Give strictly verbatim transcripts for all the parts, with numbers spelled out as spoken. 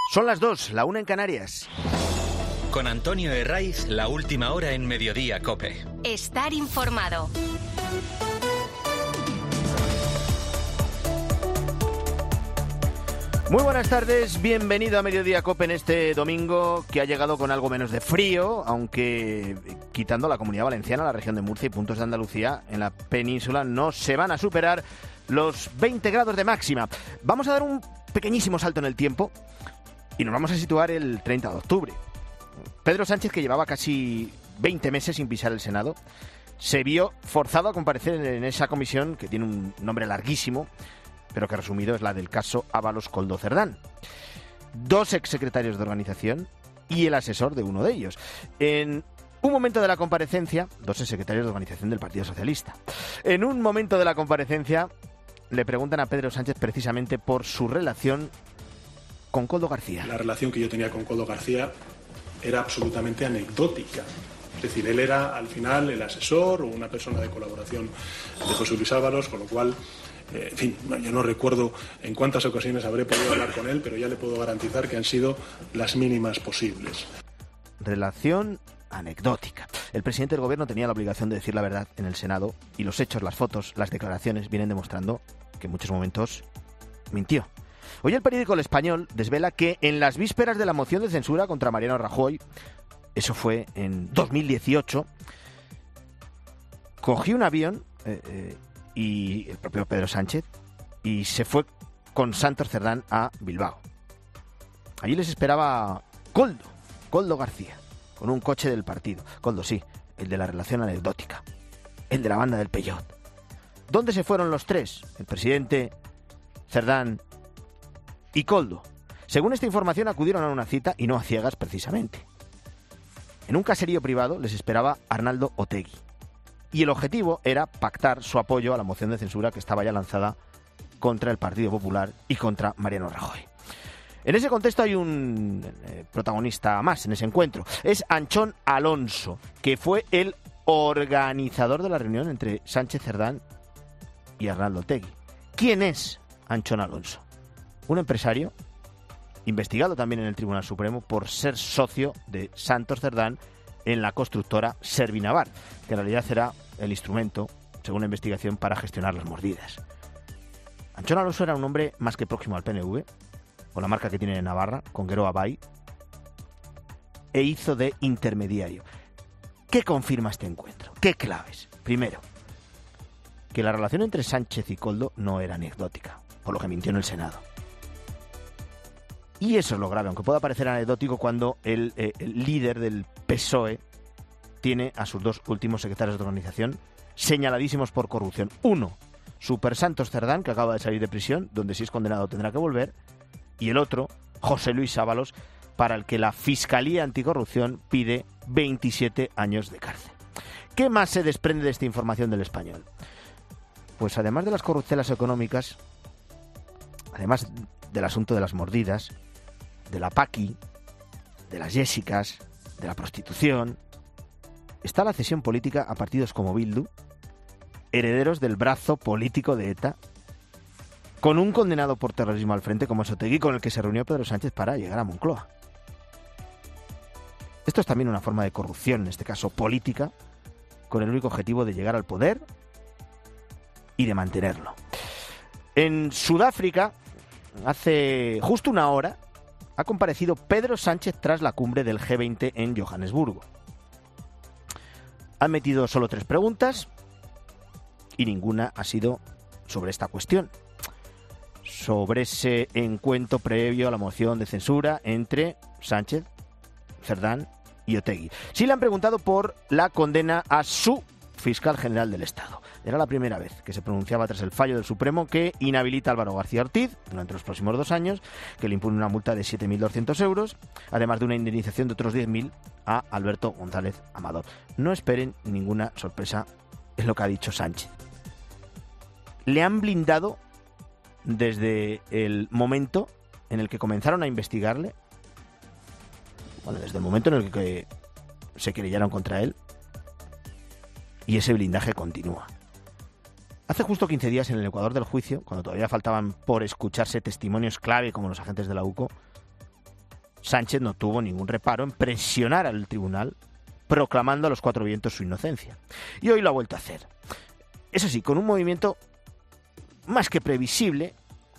Son las dos, la una en Canarias. Con Antonio Herraiz, la última hora en Mediodía COPE. Estar informado. Muy buenas tardes, bienvenido a Mediodía COPE en este domingo que ha llegado con algo menos de frío, aunque quitando la Comunidad Valenciana, la región de Murcia y puntos de Andalucía, en la península no se van a superar los veinte grados de máxima. Vamos a dar un pequeñísimo salto en el tiempo y nos vamos a situar el treinta de octubre. Pedro Sánchez, que llevaba casi veinte meses sin pisar el Senado, se vio forzado a comparecer en esa comisión que tiene un nombre larguísimo, pero que resumido es la del caso Ábalos Koldo Cerdán. Dos exsecretarios de organización y el asesor de uno de ellos. En un momento de la comparecencia, dos exsecretarios de organización del Partido Socialista. En un momento de la comparecencia le preguntan a Pedro Sánchez precisamente por su relación con Koldo García. La relación que yo tenía con Koldo García era absolutamente anecdótica. Es decir, él era al final el asesor o una persona de colaboración de José Luis Ábalos, con lo cual, eh, en fin, no, yo no recuerdo en cuántas ocasiones habré podido hablar con él, pero ya le puedo garantizar que han sido las mínimas posibles. Relación anecdótica. El presidente del gobierno tenía la obligación de decir la verdad en el Senado y los hechos, las fotos, las declaraciones vienen demostrando que en muchos momentos mintió. Hoy el periódico El Español desvela que en las vísperas de la moción de censura contra Mariano Rajoy, eso fue en dos mil dieciocho, cogió un avión eh, eh, y el propio Pedro Sánchez y se fue con Santos Cerdán a Bilbao. Allí les esperaba Koldo, Koldo García, con un coche del partido. Koldo, sí, el de la relación anecdótica, el de la banda del Peyot. ¿Dónde se fueron los tres? El presidente, Cerdán y Koldo. Según esta información, acudieron a una cita y no a ciegas precisamente. En un caserío privado les esperaba Arnaldo Otegi. Y el objetivo era pactar su apoyo a la moción de censura que estaba ya lanzada contra el Partido Popular y contra Mariano Rajoy. En ese contexto hay un eh, protagonista más en ese encuentro. Es Anchón Alonso, que fue el organizador de la reunión entre Sánchez Cerdán y Arnaldo Otegi. ¿Quién es Anchón Alonso? Un empresario investigado también en el Tribunal Supremo por ser socio de Santos Cerdán en la constructora Servinavar, que en realidad era el instrumento, según la investigación, para gestionar las mordidas. Anchón Alonso era un hombre más que próximo al P N V, con la marca que tiene en Navarra, con Guero Abay, e hizo de intermediario. ¿Qué confirma este encuentro? ¿Qué claves? Primero, que la relación entre Sánchez y Koldo no era anecdótica, por lo que mintió en el Senado. Y eso es lo grave, aunque pueda parecer anecdótico cuando el, eh, el líder del P S O E tiene a sus dos últimos secretarios de organización señaladísimos por corrupción. Uno, Super Santos Cerdán, que acaba de salir de prisión, donde si es condenado tendrá que volver. Y el otro, José Luis Ábalos, para el que la Fiscalía Anticorrupción pide veintisiete años de cárcel. ¿Qué más se desprende de esta información del Español? Pues además de las corruptelas económicas, además del asunto de las mordidas, de la Paqui, de las Jessicas, de la prostitución, está la cesión política a partidos como Bildu, herederos del brazo político de ETA, con un condenado por terrorismo al frente como es Otegi, con el que se reunió Pedro Sánchez para llegar a Moncloa. Esto es también una forma de corrupción, en este caso política, con el único objetivo de llegar al poder y de mantenerlo. En Sudáfrica, hace justo una hora, ha comparecido Pedro Sánchez tras la cumbre del G veinte en Johannesburgo. Han metido solo tres preguntas y ninguna ha sido sobre esta cuestión, sobre ese encuentro previo a la moción de censura entre Sánchez, Cerdán y Otegi. Sí le han preguntado por la condena a su fiscal general del Estado. Era la primera vez que se pronunciaba tras el fallo del Supremo que inhabilita a Álvaro García Ortiz durante los próximos dos años, que le impone una multa de siete mil doscientos euros, además de una indemnización de otros diez mil a Alberto González Amador. No esperen ninguna sorpresa, es lo que ha dicho Sánchez. Le han blindado desde el momento en el que comenzaron a investigarle, bueno, desde el momento en el que se querellaron contra él, y ese blindaje continúa. Hace justo quince días, en el Ecuador del juicio, cuando todavía faltaban por escucharse testimonios clave como los agentes de la U C O, Sánchez no tuvo ningún reparo en presionar al tribunal, proclamando a los cuatro vientos su inocencia. Y hoy lo ha vuelto a hacer. Eso sí, con un movimiento más que previsible,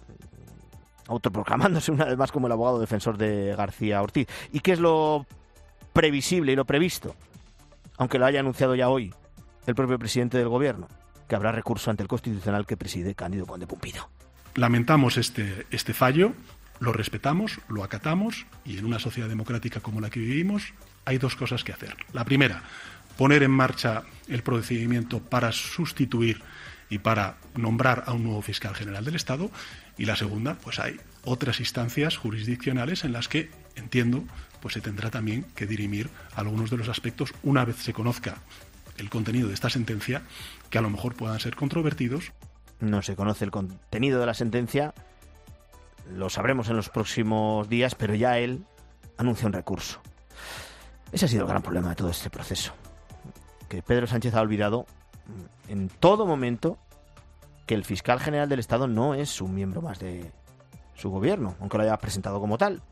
autoproclamándose una vez más como el abogado defensor de García Ortiz. ¿Y qué es lo previsible y lo previsto? Aunque lo haya anunciado ya hoy el propio presidente del Gobierno, que habrá recurso ante el Constitucional que preside Cándido Conde Pumpido. Lamentamos este, este fallo, lo respetamos, lo acatamos, y en una sociedad democrática como la que vivimos hay dos cosas que hacer. La primera, poner en marcha el procedimiento para sustituir y para nombrar a un nuevo fiscal general del Estado. Y la segunda, pues hay otras instancias jurisdiccionales en las que, entiendo, pues se tendrá también que dirimir algunos de los aspectos una vez se conozca el contenido de esta sentencia, que a lo mejor puedan ser controvertidos. No se conoce el contenido de la sentencia, lo sabremos en los próximos días, pero ya él anuncia un recurso. Ese ha sido el gran problema de todo este proceso, que Pedro Sánchez ha olvidado en todo momento que el fiscal general del Estado no es un miembro más de su gobierno, aunque lo haya presentado como tal.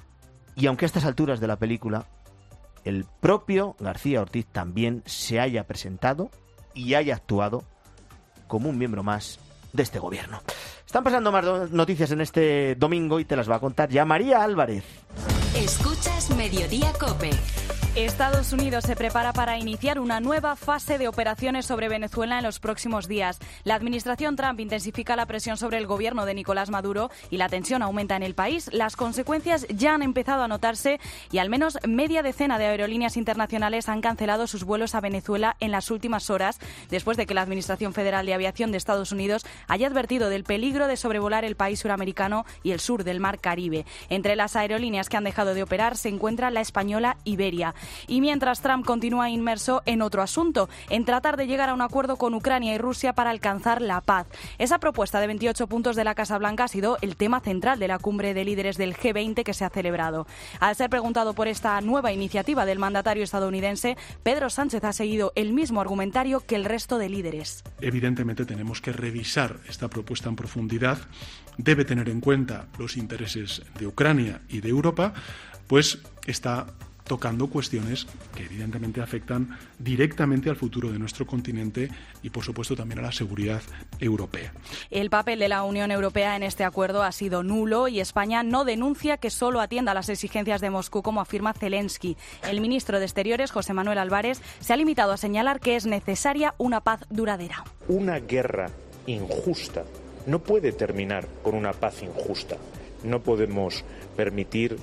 Y aunque a estas alturas de la película el propio García Ortiz también se haya presentado y haya actuado como un miembro más de este gobierno. Están pasando más do- noticias en este domingo y te las va a contar ya María Álvarez. Escuchas Mediodía COPE. Estados Unidos se prepara para iniciar una nueva fase de operaciones sobre Venezuela en los próximos días. La administración Trump intensifica la presión sobre el gobierno de Nicolás Maduro y la tensión aumenta en el país. Las consecuencias ya han empezado a notarse y al menos media decena de aerolíneas internacionales han cancelado sus vuelos a Venezuela en las últimas horas, después de que la Administración Federal de Aviación de Estados Unidos haya advertido del peligro de sobrevolar el país suramericano y el sur del Mar Caribe. Entre las aerolíneas que han dejado de operar se encuentra la española Iberia. Y mientras Trump continúa inmerso en otro asunto, en tratar de llegar a un acuerdo con Ucrania y Rusia para alcanzar la paz. Esa propuesta de veintiocho puntos de la Casa Blanca ha sido el tema central de la cumbre de líderes del G veinte que se ha celebrado. Al ser preguntado por esta nueva iniciativa del mandatario estadounidense, Pedro Sánchez ha seguido el mismo argumentario que el resto de líderes. Evidentemente tenemos que revisar esta propuesta en profundidad. Debe tener en cuenta los intereses de Ucrania y de Europa, pues está tocando cuestiones que evidentemente afectan directamente al futuro de nuestro continente y, por supuesto, también a la seguridad europea. El papel de la Unión Europea en este acuerdo ha sido nulo y España no denuncia que solo atienda a las exigencias de Moscú, como afirma Zelensky. El ministro de Exteriores, José Manuel Álvarez, se ha limitado a señalar que es necesaria una paz duradera. Una guerra injusta no puede terminar con una paz injusta. No podemos permitir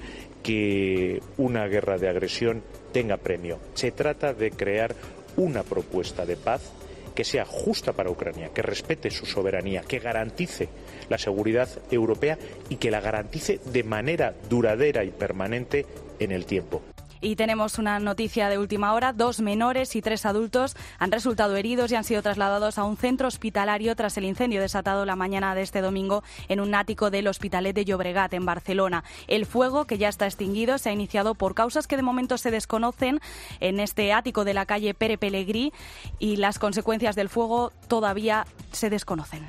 que una guerra de agresión tenga premio. Se trata de crear una propuesta de paz que sea justa para Ucrania, que respete su soberanía, que garantice la seguridad europea y que la garantice de manera duradera y permanente en el tiempo. Y tenemos una noticia de última hora. Dos menores y tres adultos han resultado heridos y han sido trasladados a un centro hospitalario tras el incendio desatado la mañana de este domingo en un ático del Hospitalet de Llobregat, en Barcelona. El fuego, que ya está extinguido, se ha iniciado por causas que de momento se desconocen en este ático de la calle Pere Pellegrí, y las consecuencias del fuego todavía se desconocen.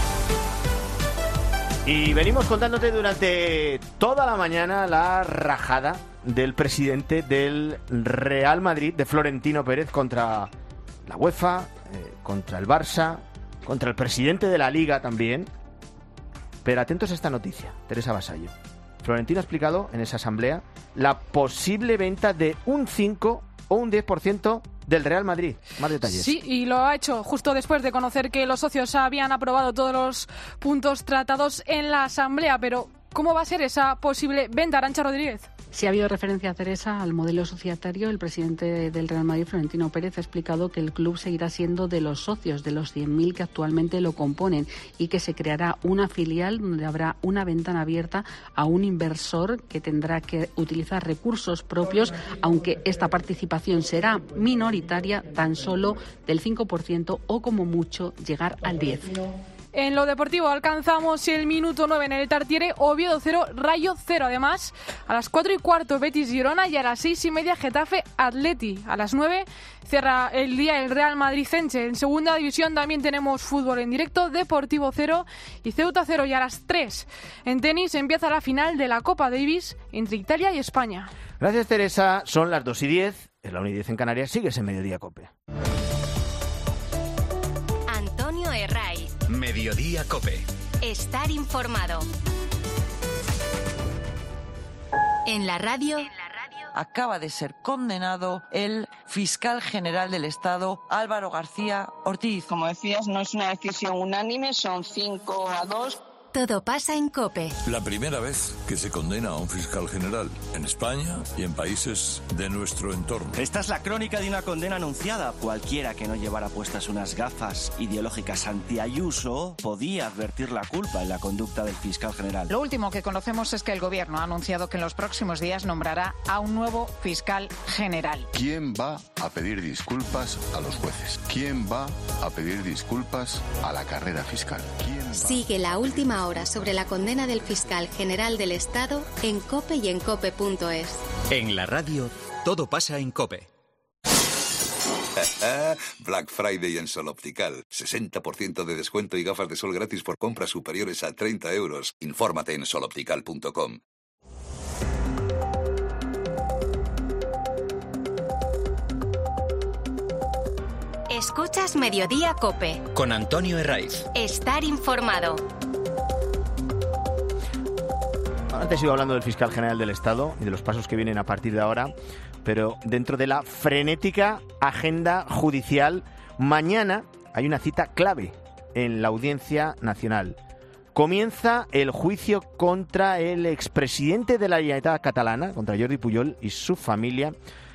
Y venimos contándote durante toda la mañana la rajada del presidente del Real Madrid, de Florentino Pérez, contra la UEFA, eh, contra el Barça, contra el presidente de la Liga también. Pero atentos a esta noticia, Teresa Vasallo. Florentino ha explicado en esa asamblea la posible venta de un cinco o un diez por ciento del Real Madrid. Más detalles. Sí, y lo ha hecho justo después de conocer que los socios habían aprobado todos los puntos tratados en la asamblea. Pero, ¿cómo va a ser esa posible venta, Arantxa Rodríguez? Si ha habido referencia, Teresa, al modelo societario, el presidente del Real Madrid, Florentino Pérez, ha explicado que el club seguirá siendo de los socios, de los cien mil que actualmente lo componen, y que se creará una filial donde habrá una ventana abierta a un inversor que tendrá que utilizar recursos propios, aunque esta participación será minoritaria, tan solo del cinco por ciento o como mucho llegar al diez por ciento. En lo deportivo alcanzamos el minuto nueve en el Tartiere, Oviedo cero, Rayo cero. Además, a las cuatro y cuarto Betis Girona y a las seis y media Getafe Atleti. A las nueve cierra el día el Real Madrid Elche. En segunda división también tenemos fútbol en directo, Deportivo cero y Ceuta cero. Y a las tres en tenis empieza la final de la Copa Davis entre Italia y España. Gracias, Teresa. Son las dos y diez. En la una y diez en Canarias. Sigues en Mediodía Cope. Antonio Herraiz. Mediodía Cope. Estar informado. En la radio. Acaba de ser condenado el fiscal general del Estado, Álvaro García Ortiz. Como decías, no es una decisión unánime, son cinco a dos. Todo pasa en COPE. La primera vez que se condena a un fiscal general en España y en países de nuestro entorno. Esta es la crónica de una condena anunciada. Cualquiera que no llevara puestas unas gafas ideológicas anti-Ayuso podía advertir la culpa en la conducta del fiscal general. Lo último que conocemos es que el Gobierno ha anunciado que en los próximos días nombrará a un nuevo fiscal general. ¿Quién va a pedir disculpas a los jueces? ¿Quién va a pedir disculpas a la carrera fiscal? ¿Quién va? Sigue la última hora sobre la condena del fiscal general del Estado en COPE y en cope punto es. En la radio, todo pasa en COPE. Black Friday en Sol Optical. sesenta por ciento de descuento y gafas de sol gratis por compras superiores a treinta euros. Infórmate en sol optical punto com. Escuchas Mediodía Cope. Con Antonio Herraiz. Estar informado. Antes iba hablando del fiscal general del Estado y de los pasos que vienen a partir de ahora, pero dentro de la frenética agenda judicial, mañana hay una cita clave en la Audiencia Nacional. Comienza el juicio contra el expresidente de la Generalitat catalana, contra Jordi Pujol y su familia,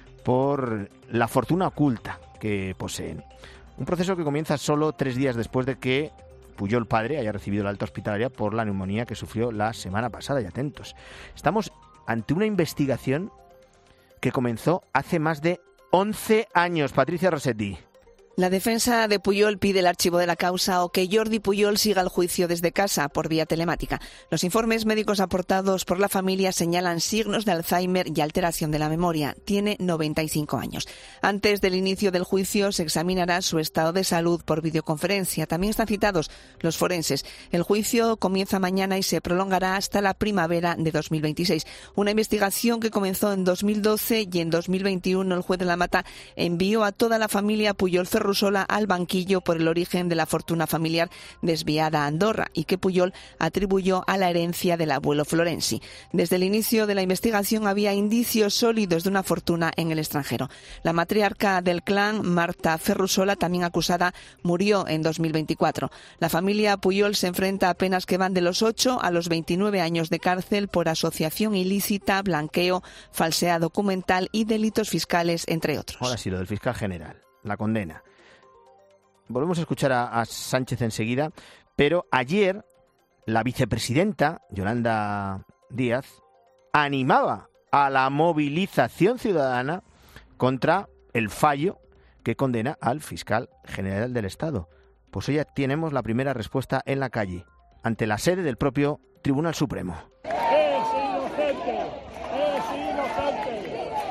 por la fortuna oculta que poseen. Un proceso que comienza solo tres días después de que Pujol padre haya recibido la alta hospitalaria por la neumonía que sufrió la semana pasada. Y atentos, estamos ante una investigación que comenzó hace más de once años. Patricia Rossetti. La defensa de Pujol pide el archivo de la causa o que Jordi Pujol siga el juicio desde casa por vía telemática. Los informes médicos aportados por la familia señalan signos de Alzheimer y alteración de la memoria. Tiene noventa y cinco años. Antes del inicio del juicio se examinará su estado de salud por videoconferencia. También están citados los forenses. El juicio comienza mañana y se prolongará hasta la primavera de dos mil veintiséis. Una investigación que comenzó en dos mil doce y en dos mil veintiuno el juez de la Mata envió a toda la familia Pujol Ferrusola al banquillo por el origen de la fortuna familiar desviada a Andorra y que Pujol atribuyó a la herencia del abuelo Florenzi. Desde el inicio de la investigación había indicios sólidos de una fortuna en el extranjero. La matriarca del clan, Marta Ferrusola, también acusada, murió en dos mil veinticuatro. La familia Pujol se enfrenta a penas que van de los ocho a los veintinueve años de cárcel por asociación ilícita, blanqueo, falsedad documental y delitos fiscales, entre otros. Ahora sí, lo del fiscal general, la condena. Volvemos a escuchar a, a Sánchez enseguida, pero ayer la vicepresidenta, Yolanda Díaz, animaba a la movilización ciudadana contra el fallo que condena al fiscal general del Estado. Pues hoy ya tenemos la primera respuesta en la calle, ante la sede del propio Tribunal Supremo. ¡Es inocente! ¡Es inocente!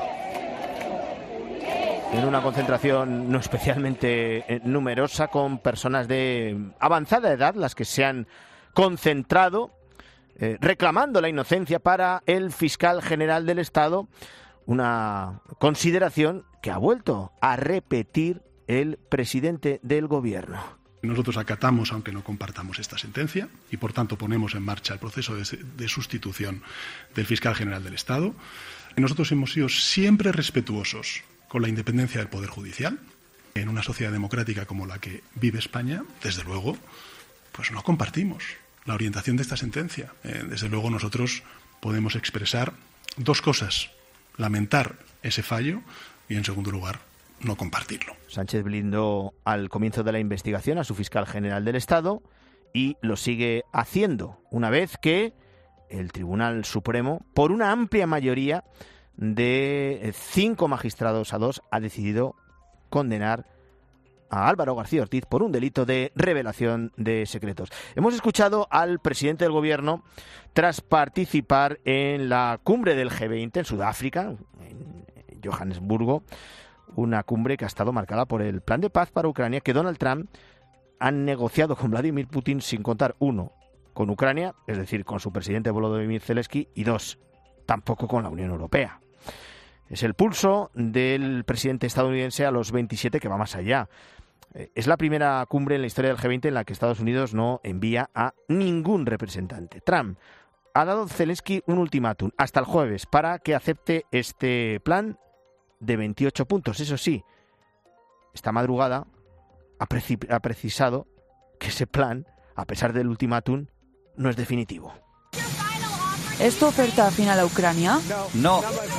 En una concentración no especialmente numerosa, con personas de avanzada edad, las que se han concentrado eh, reclamando la inocencia para el fiscal general del Estado, una consideración que ha vuelto a repetir el presidente del Gobierno. Nosotros acatamos, aunque no compartamos esta sentencia, y por tanto ponemos en marcha el proceso de, de sustitución del fiscal general del Estado. Nosotros hemos sido siempre respetuosos con la independencia del Poder Judicial. En una sociedad democrática como la que vive España, desde luego, pues no compartimos la orientación de esta sentencia. Eh, desde luego nosotros podemos expresar dos cosas: lamentar ese fallo y, en segundo lugar, no compartirlo. Sánchez blindó al comienzo de la investigación a su fiscal general del Estado y lo sigue haciendo una vez que el Tribunal Supremo, por una amplia mayoría de cinco magistrados a dos, ha decidido condenar a Álvaro García Ortiz por un delito de revelación de secretos. Hemos escuchado al presidente del gobierno tras participar en la cumbre del G veinte en Sudáfrica, en Johannesburgo, una cumbre que ha estado marcada por el plan de paz para Ucrania que Donald Trump ha negociado con Vladimir Putin sin contar, uno, con Ucrania, es decir, con su presidente Volodymyr Zelensky, y dos, tampoco con la Unión Europea. Es el pulso del presidente estadounidense a los veintisiete que va más allá. Es la primera cumbre en la historia del G veinte en la que Estados Unidos no envía a ningún representante. Trump ha dado a Zelensky un ultimátum hasta el jueves para que acepte este plan de veintiocho puntos. Eso sí, esta madrugada ha, preci- ha precisado que ese plan, a pesar del ultimátum, no es definitivo. ¿Es tu oferta final a Ucrania? No.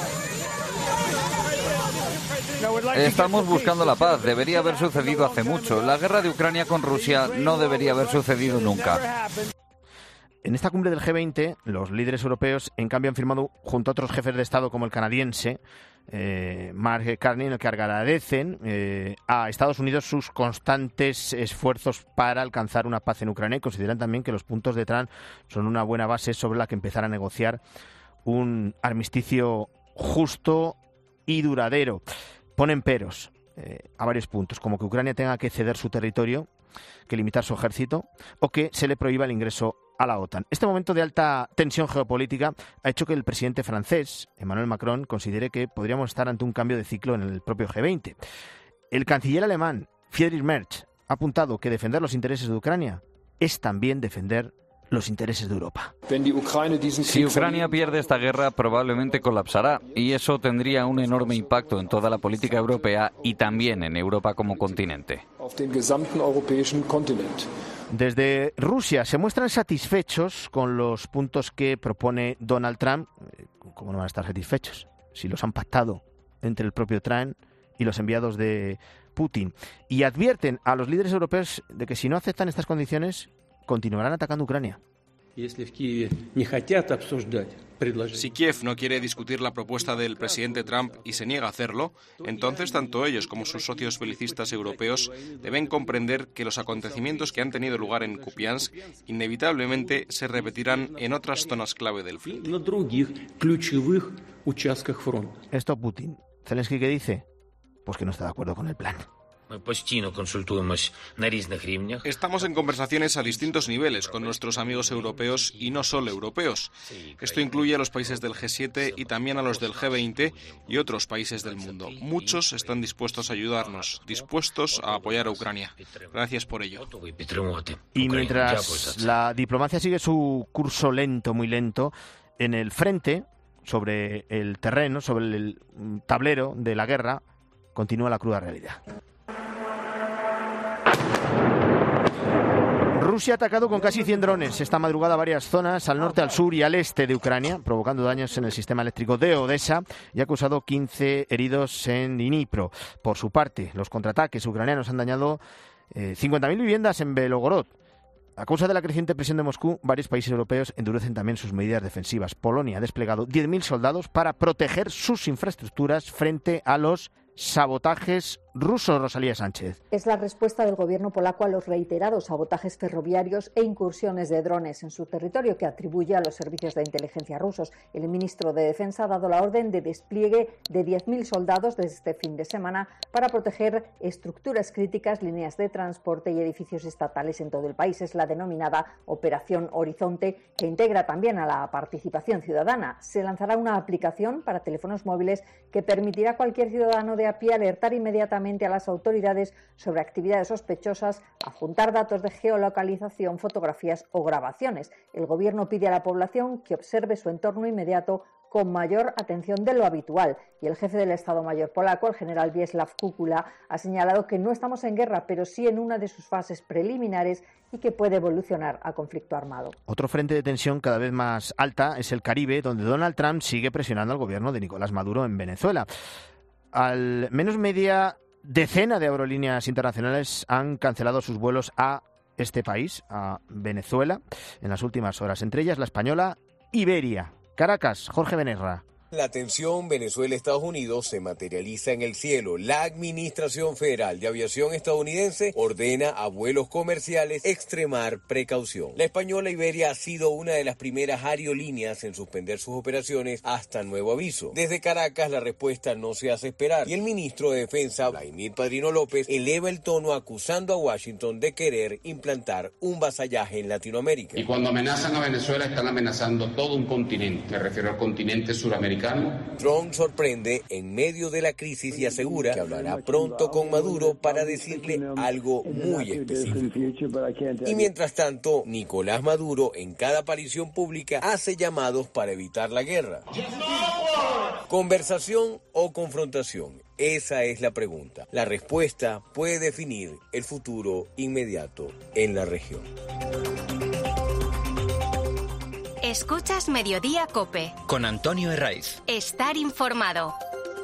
Estamos buscando la paz. Debería haber sucedido hace mucho. La guerra de Ucrania con Rusia no debería haber sucedido nunca. En esta cumbre del G veinte, los líderes europeos, en cambio, han firmado junto a otros jefes de Estado como el canadiense, eh, Mark Carney, en el que agradecen eh, a Estados Unidos sus constantes esfuerzos para alcanzar una paz en Ucrania y consideran también que los puntos de Trump son una buena base sobre la que empezar a negociar un armisticio justo y duradero. Ponen peros eh, a varios puntos, como que Ucrania tenga que ceder su territorio, que limitar su ejército o que se le prohíba el ingreso a la OTAN. Este momento de alta tensión geopolítica ha hecho que el presidente francés, Emmanuel Macron, considere que podríamos estar ante un cambio de ciclo en el propio G veinte. El canciller alemán, Friedrich Merz, ha apuntado que defender los intereses de Ucrania es también defender los intereses de Europa. Si Ucrania pierde esta guerra, probablemente colapsará, y eso tendría un enorme impacto en toda la política europea y también en Europa como continente. Desde Rusia se muestran satisfechos con los puntos que propone Donald Trump. ¿Cómo no van a estar satisfechos si los han pactado entre el propio Trump y los enviados de Putin? Y advierten a los líderes europeos de que si no aceptan estas condiciones, continuarán atacando Ucrania. Si Kiev no quiere discutir la propuesta del presidente Trump y se niega a hacerlo, entonces tanto ellos como sus socios belicistas europeos deben comprender que los acontecimientos que han tenido lugar en Kupiansk inevitablemente se repetirán en otras zonas clave del frente. Esto Putin. ¿Zelensky qué dice? Pues que no está de acuerdo con el plan. Estamos en conversaciones a distintos niveles con nuestros amigos europeos y no solo europeos. Esto incluye a los países del G siete y también a los del G veinte y otros países del mundo. Muchos están dispuestos a ayudarnos, dispuestos a apoyar a Ucrania. Gracias por ello. Y mientras la diplomacia sigue su curso lento, muy lento, en el frente, sobre el terreno, sobre el tablero de la guerra, continúa la cruda realidad. Rusia ha atacado con casi cien drones esta madrugada varias zonas al norte, al sur y al este de Ucrania, provocando daños en el sistema eléctrico de Odessa y ha causado quince heridos en Dnipro. Por su parte, los contraataques ucranianos han dañado eh, cincuenta mil viviendas en Belgorod. A causa de la creciente presión de Moscú, varios países europeos endurecen también sus medidas defensivas. Polonia ha desplegado diez mil soldados para proteger sus infraestructuras frente a los sabotajes rusos. Rosalía Sánchez. Es la respuesta del gobierno polaco a los reiterados sabotajes ferroviarios e incursiones de drones en su territorio que atribuye a los servicios de inteligencia rusos. El ministro de Defensa ha dado la orden de despliegue de diez mil soldados desde este fin de semana para proteger estructuras críticas, líneas de transporte y edificios estatales en todo el país. Es la denominada Operación Horizonte, que integra también a la participación ciudadana. Se lanzará una aplicación para teléfonos móviles que permitirá a cualquier ciudadano de a pie alertar inmediatamente a las autoridades sobre actividades sospechosas, adjuntar datos de geolocalización, fotografías o grabaciones. El gobierno pide a la población que observe su entorno inmediato con mayor atención de lo habitual. Y el jefe del Estado Mayor polaco, el general Wiesław Kukula, ha señalado que no estamos en guerra, pero sí en una de sus fases preliminares y que puede evolucionar a conflicto armado. Otro frente de tensión cada vez más alta es el Caribe, donde Donald Trump sigue presionando al gobierno de Nicolás Maduro en Venezuela. Al menos media decena de aerolíneas internacionales han cancelado sus vuelos a este país, a Venezuela, en las últimas horas. Entre ellas la española Iberia. Caracas, Jorge Benerra. La tensión Venezuela-Estados Unidos se materializa en el cielo. La Administración Federal de Aviación estadounidense ordena a vuelos comerciales extremar precaución. La española Iberia ha sido una de las primeras aerolíneas en suspender sus operaciones hasta nuevo aviso. Desde Caracas la respuesta no se hace esperar y el ministro de Defensa, Vladimir Padrino López, eleva el tono acusando a Washington de querer implantar un vasallaje en Latinoamérica. Y cuando amenazan a Venezuela están amenazando todo un continente. Me refiero al continente suramericano. Trump sorprende en medio de la crisis y asegura que hablará pronto con Maduro para decirle algo muy específico. Y mientras tanto, Nicolás Maduro en cada aparición pública hace llamados para evitar la guerra. ¿Conversación o confrontación? Esa es la pregunta. La respuesta puede definir el futuro inmediato en la región. Escuchas Mediodía COPE. Con Antonio Herraiz. Estar informado.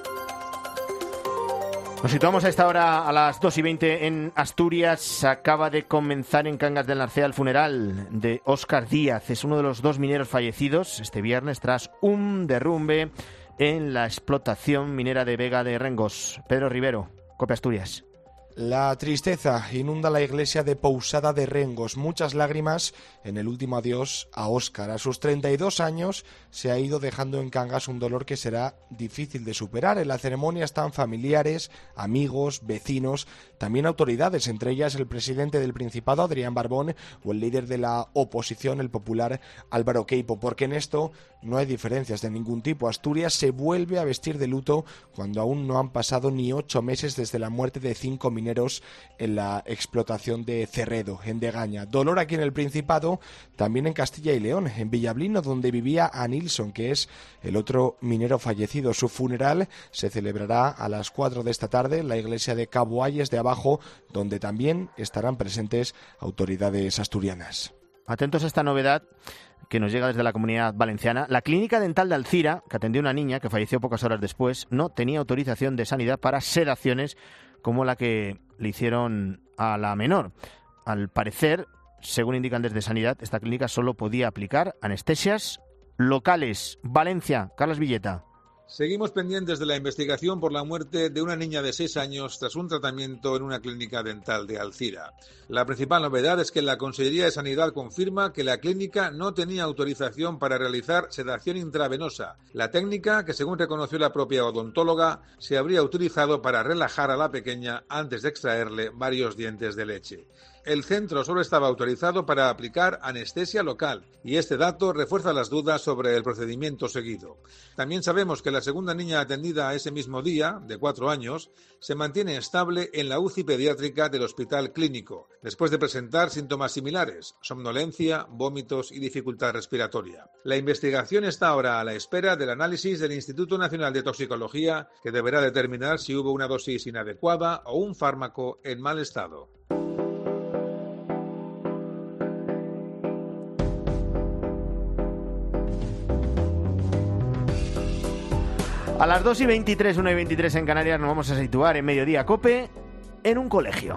Nos situamos a esta hora a las dos y veinte en Asturias. Acaba de comenzar en Cangas del Narcea el funeral de Óscar Díaz. Es uno de los dos mineros fallecidos este viernes tras un derrumbe en la explotación minera de Vega de Rengos. Pedro Rivero, COPE Asturias. La tristeza inunda la iglesia de Pousada de Rengos. Muchas lágrimas en el último adiós a Óscar. A sus treinta y dos años se ha ido dejando en Cangas un dolor que será difícil de superar. En la ceremonia están familiares, amigos, vecinos, también autoridades, entre ellas el presidente del Principado, Adrián Barbón, o el líder de la oposición, el popular Álvaro Queipo, porque en esto no hay diferencias de ningún tipo. Asturias se vuelve a vestir de luto cuando aún no han pasado ni ocho meses desde la muerte de cinco mineros en la explotación de Cerredo, en Degaña. Dolor aquí en el Principado, también en Castilla y León, en Villablino, donde vivía a Nilsson, que es el otro minero fallecido. Su funeral se celebrará a las cuatro de esta tarde en la iglesia de Cabo Ayes de Abajo, donde también estarán presentes autoridades asturianas. Atentos a esta novedad que nos llega desde la Comunidad Valenciana. La clínica dental de Alcira, que atendió a una niña que falleció pocas horas después, no tenía autorización de sanidad para sedaciones como la que le hicieron a la menor. Al parecer, según indican desde Sanidad, esta clínica solo podía aplicar anestesias locales. Valencia, Carlos Villeta. Seguimos pendientes de la investigación por la muerte de una niña de seis años tras un tratamiento en una clínica dental de Alcira. La principal novedad es que la Consellería de Sanidad confirma que la clínica no tenía autorización para realizar sedación intravenosa. La técnica, que según reconoció la propia odontóloga, se habría utilizado para relajar a la pequeña antes de extraerle varios dientes de leche. El centro solo estaba autorizado para aplicar anestesia local y este dato refuerza las dudas sobre el procedimiento seguido. También sabemos que la segunda niña atendida ese mismo día, de cuatro años, se mantiene estable en la U C I pediátrica del Hospital Clínico, después de presentar síntomas similares, somnolencia, vómitos y dificultad respiratoria. La investigación está ahora a la espera del análisis del Instituto Nacional de Toxicología, que deberá determinar si hubo una dosis inadecuada o un fármaco en mal estado. A las dos y veintitrés, una y veintitrés en Canarias, nos vamos a situar en Mediodía COPE en un colegio.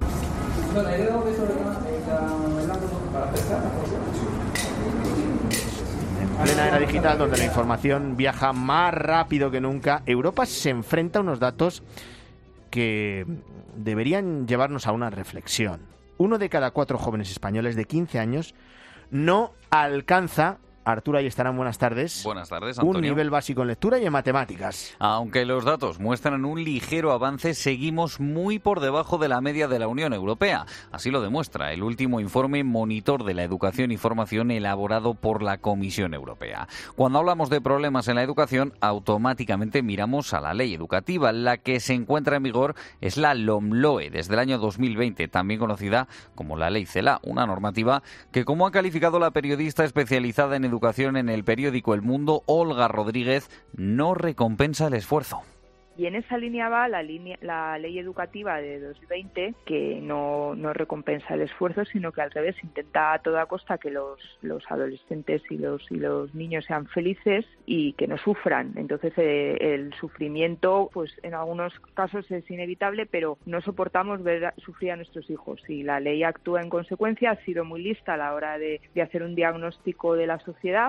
En plena era digital, donde la información viaja más rápido que nunca, Europa se enfrenta a unos datos que deberían llevarnos a una reflexión. Uno de cada cuatro jóvenes españoles de quince años no alcanza, Arturo, ahí estarán, buenas tardes. Buenas tardes, Antonio. Un nivel básico en lectura y en matemáticas. Aunque los datos muestran un ligero avance, seguimos muy por debajo de la media de la Unión Europea. Así lo demuestra el último informe Monitor de la Educación y Formación elaborado por la Comisión Europea. Cuando hablamos de problemas en la educación, automáticamente miramos a la ley educativa. La que se encuentra en vigor es la LOMLOE desde el año dos mil veinte, también conocida como la Ley CELA, una normativa que, como ha calificado la periodista especializada en educación Educación en el periódico El Mundo, Olga Rodríguez, no recompensa el esfuerzo. Y en esa línea va la, línea, la ley educativa de dos mil veinte, que no, no recompensa el esfuerzo, sino que al revés intenta a toda costa que los, los adolescentes y los, y los niños sean felices y que no sufran. Entonces eh, el sufrimiento, pues en algunos casos es inevitable, pero no soportamos ver sufrir a nuestros hijos. Y la ley actúa en consecuencia, ha sido muy lista a la hora de, de hacer un diagnóstico de la sociedad.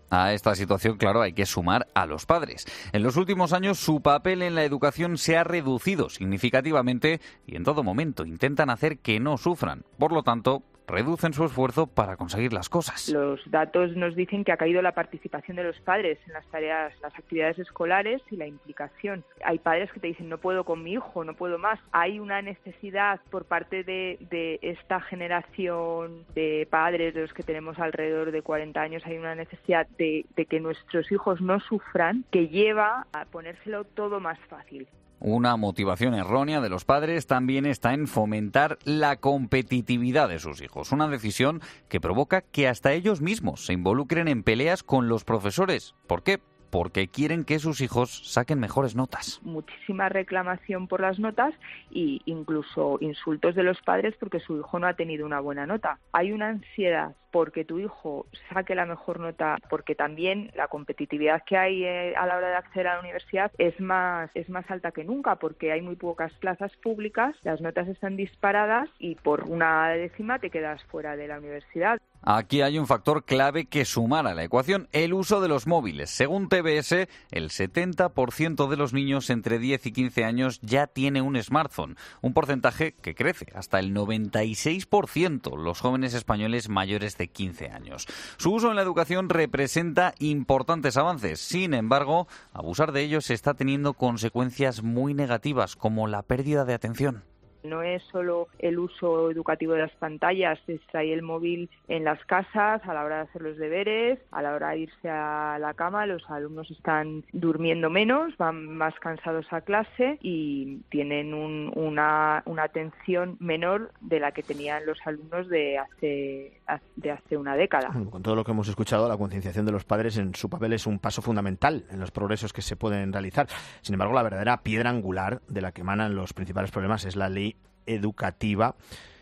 A esta situación, claro, hay que sumar a los padres. En los últimos años su papel en la educación se ha reducido significativamente y en todo momento intentan hacer que no sufran. Por lo tanto, reducen su esfuerzo para conseguir las cosas. Los datos nos dicen que ha caído la participación de los padres en las tareas, las actividades escolares y la implicación. Hay padres que te dicen no puedo con mi hijo, no puedo más. Hay una necesidad por parte de, de esta generación de padres, de los que tenemos alrededor de cuarenta años, hay una necesidad de, de que nuestros hijos no sufran, que lleva a ponérselo todo más fácil. Una motivación errónea de los padres también está en fomentar la competitividad de sus hijos, una decisión que provoca que hasta ellos mismos se involucren en peleas con los profesores. ¿Por qué? Porque quieren que sus hijos saquen mejores notas. Muchísima reclamación por las notas e incluso insultos de los padres porque su hijo no ha tenido una buena nota. Hay una ansiedad porque tu hijo saque la mejor nota, porque también la competitividad que hay eh, a la hora de acceder a la universidad es más es más alta que nunca, porque hay muy pocas plazas públicas, las notas están disparadas y por una décima te quedas fuera de la universidad. Aquí hay un factor clave que sumar a la ecuación, el uso de los móviles. Según T B S, el setenta por ciento de los niños entre diez y quince años ya tiene un smartphone, un porcentaje que crece hasta el noventa y seis por ciento los jóvenes españoles mayores de quince años. Su uso en la educación representa importantes avances. Sin embargo, abusar de ellos está teniendo consecuencias muy negativas, como la pérdida de atención. No es solo el uso educativo de las pantallas, es ahí el móvil en las casas, a la hora de hacer los deberes, a la hora de irse a la cama, los alumnos están durmiendo menos, van más cansados a clase y tienen un, una, una atención menor de la que tenían los alumnos de hace, de hace una década. Con todo lo que hemos escuchado, la concienciación de los padres en su papel es un paso fundamental en los progresos que se pueden realizar. Sin embargo, la verdadera piedra angular de la que emanan los principales problemas es la ley educativa,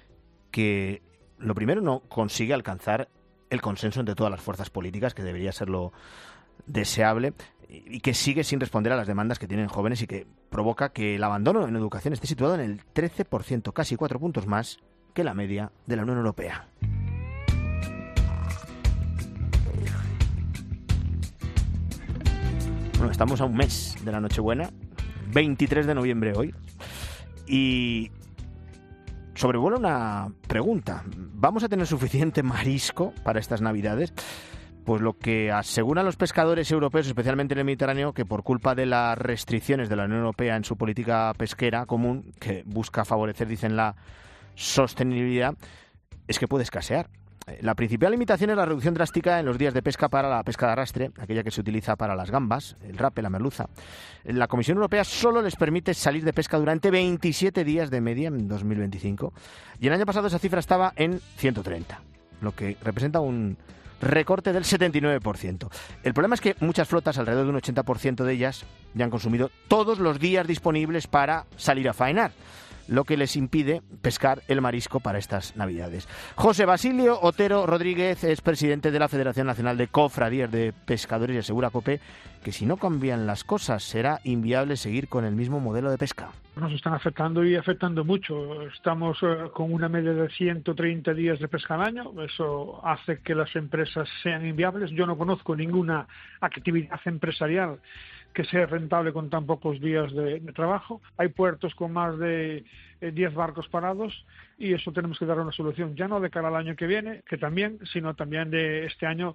que lo primero no consigue alcanzar el consenso entre todas las fuerzas políticas, que debería ser lo deseable, y que sigue sin responder a las demandas que tienen jóvenes y que provoca que el abandono en educación esté situado en el trece por ciento, casi cuatro puntos más que la media de la Unión Europea. Bueno, estamos a un mes de la Nochebuena, veintitrés de noviembre hoy, y sobrevuela una pregunta. ¿Vamos a tener suficiente marisco para estas Navidades? Pues lo que aseguran los pescadores europeos, especialmente en el Mediterráneo, que por culpa de las restricciones de la Unión Europea en su política pesquera común, que busca favorecer, dicen, la sostenibilidad, es que puede escasear. La principal limitación es la reducción drástica en los días de pesca para la pesca de arrastre, aquella que se utiliza para las gambas, el rape, la merluza. La Comisión Europea solo les permite salir de pesca durante veintisiete días de media en dos mil veinticinco, y el año pasado esa cifra estaba en ciento treinta, lo que representa un recorte del setenta y nueve por ciento. El problema es que muchas flotas, alrededor de un ochenta por ciento de ellas, ya han consumido todos los días disponibles para salir a faenar, lo que les impide pescar el marisco para estas Navidades. José Basilio Otero Rodríguez es presidente de la Federación Nacional de Cofradías de Pescadores y asegura a COPE que si no cambian las cosas será inviable seguir con el mismo modelo de pesca. Nos están afectando y afectando mucho. Estamos eh, con una media de ciento treinta días de pesca al año. Eso hace que las empresas sean inviables. Yo no conozco ninguna actividad empresarial que sea rentable con tan pocos días de, de trabajo. Hay puertos con más de eh, diez barcos parados y eso tenemos que dar una solución, ya no de cara al año que viene, que también, sino también de este año,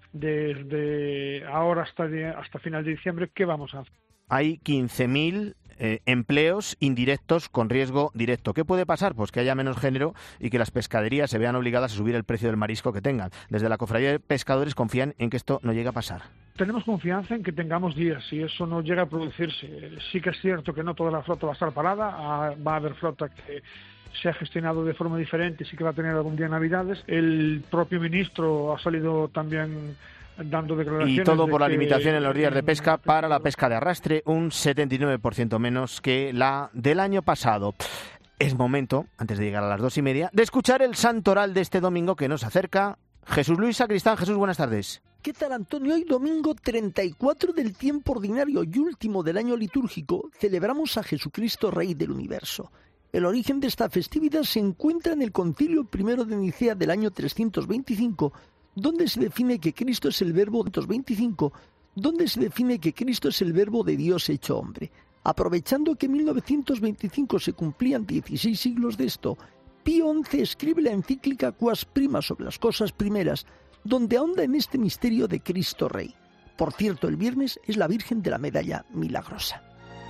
desde ahora hasta, de, hasta final de diciembre, ¿qué vamos a hacer? Hay quince mil eh, empleos indirectos con riesgo directo. ¿Qué puede pasar? Pues que haya menos género y que las pescaderías se vean obligadas a subir el precio del marisco que tengan. Desde la Cofradía de Pescadores confían en que esto no llegue a pasar. Tenemos confianza en que tengamos días y eso no llega a producirse. Sí que es cierto que no toda la flota va a estar parada, va a haber flota que se ha gestionado de forma diferente y sí que va a tener algún día Navidades. El propio ministro ha salido también dando declaraciones. Y todo por de la que... limitación en los días de pesca para la pesca de arrastre, un setenta y nueve por ciento menos que la del año pasado. Es momento, antes de llegar a las dos y media, de escuchar el santoral de este domingo que nos acerca Jesús Luis Sacristán. Jesús, buenas tardes. ¿Qué tal, Antonio? Hoy domingo treinta y cuatro del tiempo ordinario y último del año litúrgico, celebramos a Jesucristo, Rey del Universo. El origen de esta festividad se encuentra en el Concilio Primero de Nicea del año trescientos veinticinco, donde se define que Cristo es el verbo de veinticinco, donde se define que Cristo es el verbo de Dios hecho hombre. Aprovechando que en mil novecientos veinticinco se cumplían dieciséis siglos de esto, Pío once escribe la encíclica Quas Prima sobre las cosas primeras, donde ahonda en este misterio de Cristo Rey. Por cierto, el viernes es la Virgen de la Medalla Milagrosa.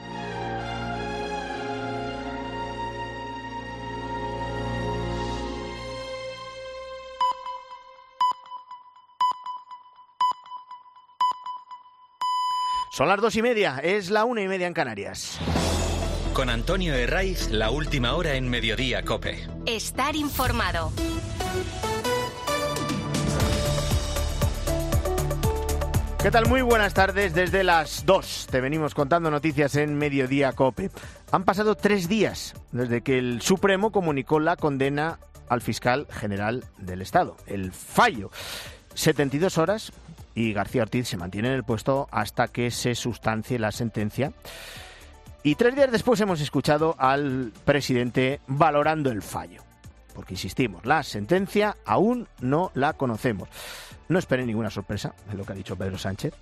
Son las dos y media, es la una y media en Canarias. Con Antonio Herraiz, la última hora en Mediodía COPE. Estar informado. ¿Qué tal? Muy buenas tardes. Desde las dos te venimos contando noticias en Mediodía COPE. Han pasado tres días desde que el Supremo comunicó la condena al fiscal general del Estado, el fallo. setenta y dos horas y García Ortiz se mantiene en el puesto hasta que se sustancie la sentencia. Y tres días después hemos escuchado al presidente valorando el fallo. Porque, insistimos, la sentencia aún no la conocemos. No esperen ninguna sorpresa de lo que ha dicho Pedro Sánchez.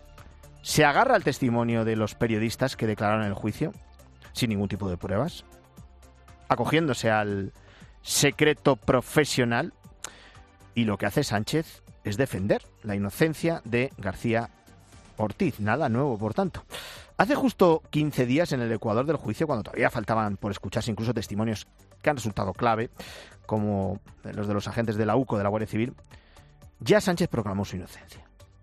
Se agarra al testimonio de los periodistas que declararon en el juicio, sin ningún tipo de pruebas, acogiéndose al secreto profesional. Y lo que hace Sánchez es defender la inocencia de García Ortiz. Nada nuevo, por tanto. Hace justo quince días, en el Ecuador del juicio, cuando todavía faltaban por escucharse incluso testimonios que han resultado clave, como los de los agentes de la U C O de la Guardia Civil, ya Sánchez proclamó su inocencia.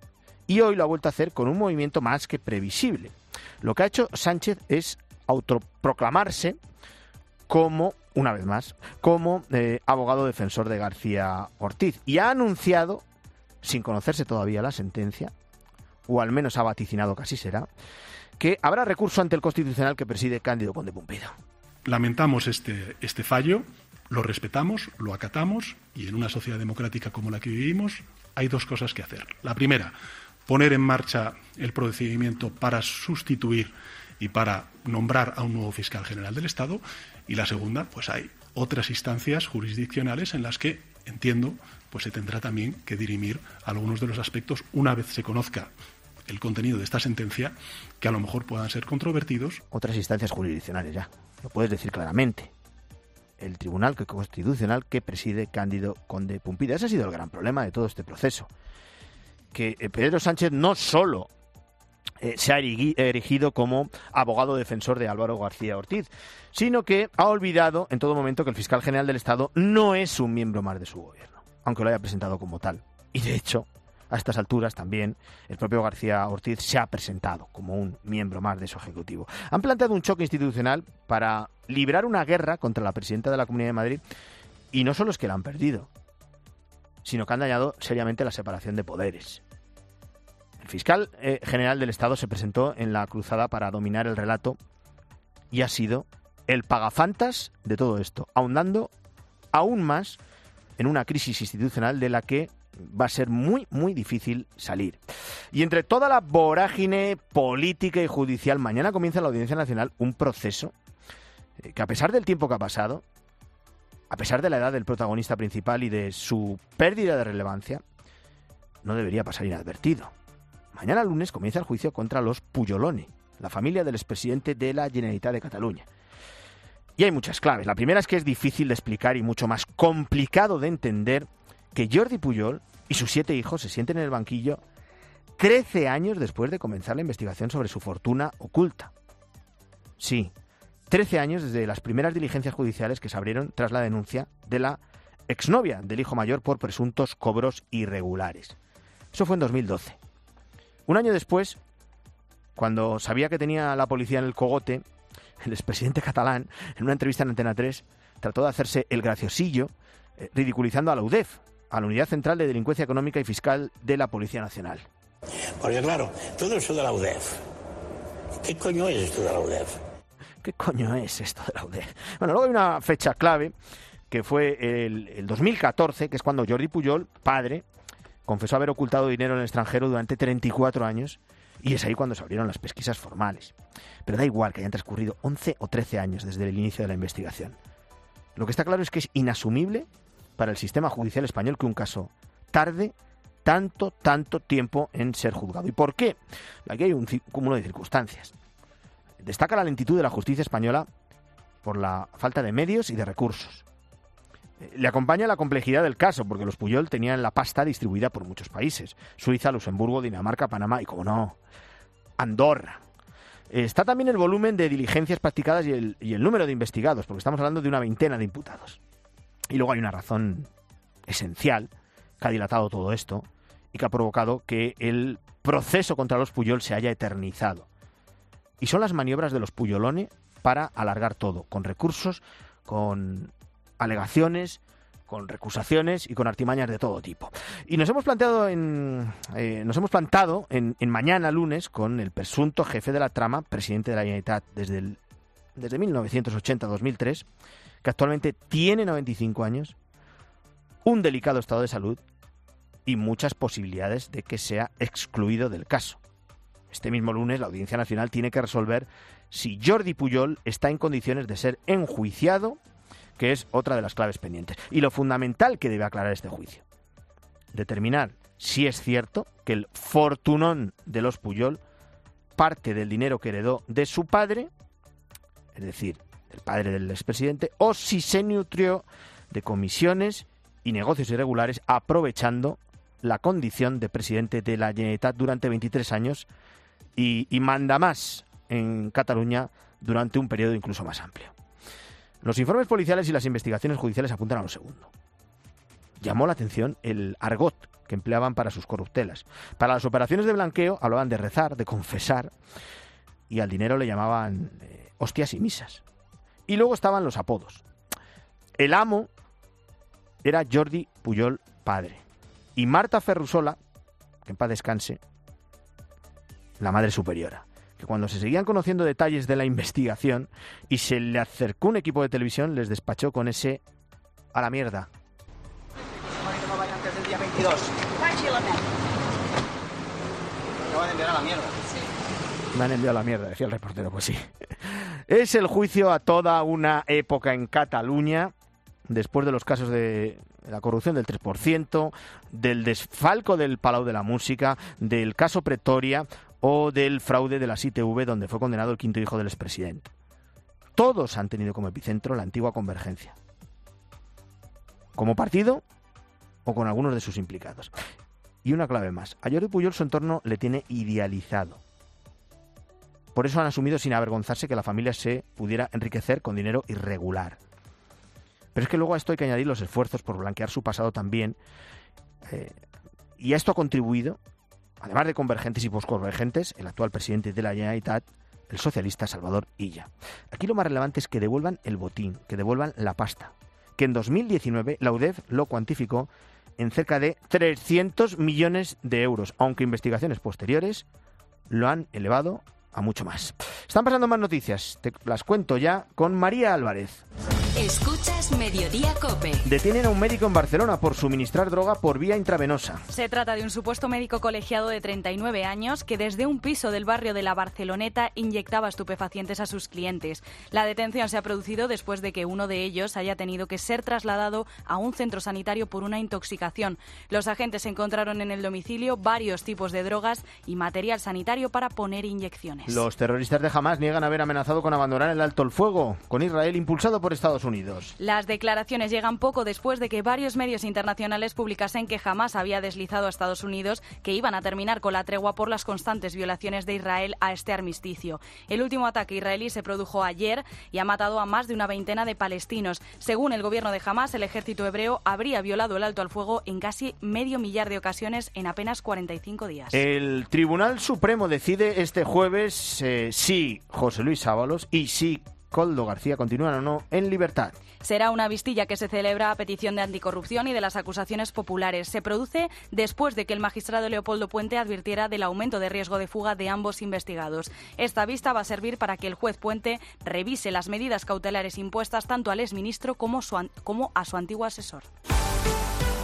Y hoy lo ha vuelto a hacer con un movimiento más que previsible. Lo que ha hecho Sánchez es autoproclamarse como, una vez más, como eh, abogado defensor de García Ortiz. Y ha anunciado, sin conocerse todavía la sentencia, o al menos ha vaticinado que así será, que habrá recurso ante el Constitucional que preside Cándido Conde Pumpido. Lamentamos este, este fallo, lo respetamos, lo acatamos, y en una sociedad democrática como la que vivimos hay dos cosas que hacer. La primera, poner en marcha el procedimiento para sustituir y para nombrar a un nuevo fiscal general del Estado, y la segunda, pues hay otras instancias jurisdiccionales en las que, entiendo, pues se tendrá también que dirimir algunos de los aspectos una vez se conozca el contenido de esta sentencia, que a lo mejor puedan ser controvertidos. Otras instancias jurisdiccionales ya, lo puedes decir claramente. El Tribunal Constitucional que preside Cándido Conde Pumpido. Ese ha sido el gran problema de todo este proceso. Que Pedro Sánchez no solo eh, se ha erigido como abogado defensor de Álvaro García Ortiz, sino que ha olvidado en todo momento que el fiscal general del Estado no es un miembro más de su gobierno, aunque lo haya presentado como tal. Y de hecho, a estas alturas también el propio García Ortiz se ha presentado como un miembro más de su ejecutivo. Han planteado un choque institucional para librar una guerra contra la presidenta de la Comunidad de Madrid, y no solo es que la han perdido, sino que han dañado seriamente la separación de poderes. El fiscal eh, general del Estado se presentó en la cruzada para dominar el relato y ha sido el pagafantas de todo esto, ahondando aún más en una crisis institucional de la que va a ser muy, muy difícil salir. Y entre toda la vorágine política y judicial, mañana comienza en la Audiencia Nacional un proceso que, a pesar del tiempo que ha pasado, a pesar de la edad del protagonista principal y de su pérdida de relevancia, no debería pasar inadvertido. Mañana lunes comienza el juicio contra los Puyolone, la familia del expresidente de la Generalitat de Cataluña. Y hay muchas claves. La primera es que es difícil de explicar y mucho más complicado de entender que Jordi Puyol y sus siete hijos se sienten en el banquillo trece años después de comenzar la investigación sobre su fortuna oculta. Sí, trece años desde las primeras diligencias judiciales que se abrieron tras la denuncia de la exnovia del hijo mayor por presuntos cobros irregulares. Eso fue en dos mil doce. Un año después, cuando sabía que tenía la policía en el cogote, el expresidente catalán, en una entrevista en Antena tres, trató de hacerse el graciosillo, eh, ridiculizando a la U D E F, a la Unidad Central de Delincuencia Económica y Fiscal de la Policía Nacional. Porque claro, todo eso de la U D E F, ¿qué coño es esto de la U D E F? ¿Qué coño es esto de la U D E F? Bueno, luego hay una fecha clave, que fue el, el dos mil catorce, que es cuando Jordi Puyol, padre, confesó haber ocultado dinero en el extranjero durante treinta y cuatro años, y es ahí cuando se abrieron las pesquisas formales. Pero da igual que hayan transcurrido once o trece años desde el inicio de la investigación. Lo que está claro es que es inasumible para el sistema judicial español que un caso tarde tanto, tanto tiempo en ser juzgado. ¿Y por qué? Aquí hay un cúmulo de circunstancias. Destaca la lentitud de la justicia española por la falta de medios y de recursos. Le acompaña la complejidad del caso, porque los Pujol tenían la pasta distribuida por muchos países. Suiza, Luxemburgo, Dinamarca, Panamá y, como no, Andorra. Está también el volumen de diligencias practicadas y el, y el número de investigados, porque estamos hablando de una veintena de imputados. Y luego hay una razón esencial que ha dilatado todo esto y que ha provocado que el proceso contra los Pujol se haya eternizado. Y son las maniobras de los Pujolone para alargar todo, con recursos, con alegaciones, con recusaciones y con artimañas de todo tipo. Y nos hemos planteado en, eh, nos hemos plantado en, en mañana lunes con el presunto jefe de la trama, presidente de la Generalitat desde, el, desde mil novecientos ochenta a dos mil tres, que actualmente tiene noventa y cinco años, un delicado estado de salud y muchas posibilidades de que sea excluido del caso. Este mismo lunes la Audiencia Nacional tiene que resolver si Jordi Pujol está en condiciones de ser enjuiciado, que es otra de las claves pendientes. Y lo fundamental que debe aclarar este juicio: determinar si es cierto que el fortunón de los Pujol parte del dinero que heredó de su padre, es decir, del padre del expresidente, o si se nutrió de comisiones y negocios irregulares aprovechando la condición de presidente de la Generalitat durante veintitrés años y, y manda más en Cataluña durante un periodo incluso más amplio. Los informes policiales y las investigaciones judiciales apuntan a lo segundo. Llamó la atención el argot que empleaban para sus corruptelas. Para las operaciones de blanqueo hablaban de rezar, de confesar, y al dinero le llamaban eh, hostias y misas. Y luego estaban los apodos. El amo era Jordi Pujol padre. Y Marta Ferrusola, que en paz descanse, la madre superiora. Que cuando se seguían conociendo detalles de la investigación y se le acercó un equipo de televisión, les despachó con ese a la mierda. No vayan antes del día veintidós. Me van a enviar a la mierda. Sí. Me han enviado a la mierda, decía el reportero. Pues sí. Es el juicio a toda una época en Cataluña, después de los casos de la corrupción del tres por ciento, del desfalco del Palau de la Música, del caso Pretoria o del fraude de las I T V, donde fue condenado el quinto hijo del expresidente. Todos han tenido como epicentro la antigua Convergencia, como partido o con algunos de sus implicados. Y una clave más: a Jordi Pujol su entorno le tiene idealizado. Por eso han asumido sin avergonzarse que la familia se pudiera enriquecer con dinero irregular. Pero es que luego a esto hay que añadir los esfuerzos por blanquear su pasado también. Eh, y a esto ha contribuido, además de convergentes y posconvergentes, el actual presidente de la Generalitat, el socialista Salvador Illa. Aquí lo más relevante es que devuelvan el botín, que devuelvan la pasta, que en dos mil diecinueve la U D E F lo cuantificó en cerca de trescientos millones de euros, aunque investigaciones posteriores lo han elevado a mucho más. Están pasando más noticias, te las cuento ya con María Álvarez. Escuchas Mediodía COPE. Detienen a un médico en Barcelona por suministrar droga por vía intravenosa. Se trata de un supuesto médico colegiado de treinta y nueve años que desde un piso del barrio de la Barceloneta inyectaba estupefacientes a sus clientes. La detención se ha producido después de que uno de ellos haya tenido que ser trasladado a un centro sanitario por una intoxicación. Los agentes encontraron en el domicilio varios tipos de drogas y material sanitario para poner inyecciones. Los terroristas de Hamás niegan haber amenazado con abandonar el alto el fuego con Israel, impulsado por Estados Unidos. Las declaraciones llegan poco después de que varios medios internacionales publicasen que Hamás había deslizado a Estados Unidos que iban a terminar con la tregua por las constantes violaciones de Israel a este armisticio. El último ataque israelí se produjo ayer y ha matado a más de una veintena de palestinos. Según el gobierno de Hamás, el ejército hebreo habría violado el alto al fuego en casi medio millar de ocasiones en apenas cuarenta y cinco días. El Tribunal Supremo decide este jueves eh, si José Luis Ábalos y si Koldo García continúan o no en libertad. Será una vistilla que se celebra a petición de anticorrupción y de las acusaciones populares. Se produce después de que el magistrado Leopoldo Puente advirtiera del aumento de riesgo de fuga de ambos investigados. Esta vista va a servir para que el juez Puente revise las medidas cautelares impuestas tanto al exministro como, su, como a su antiguo asesor.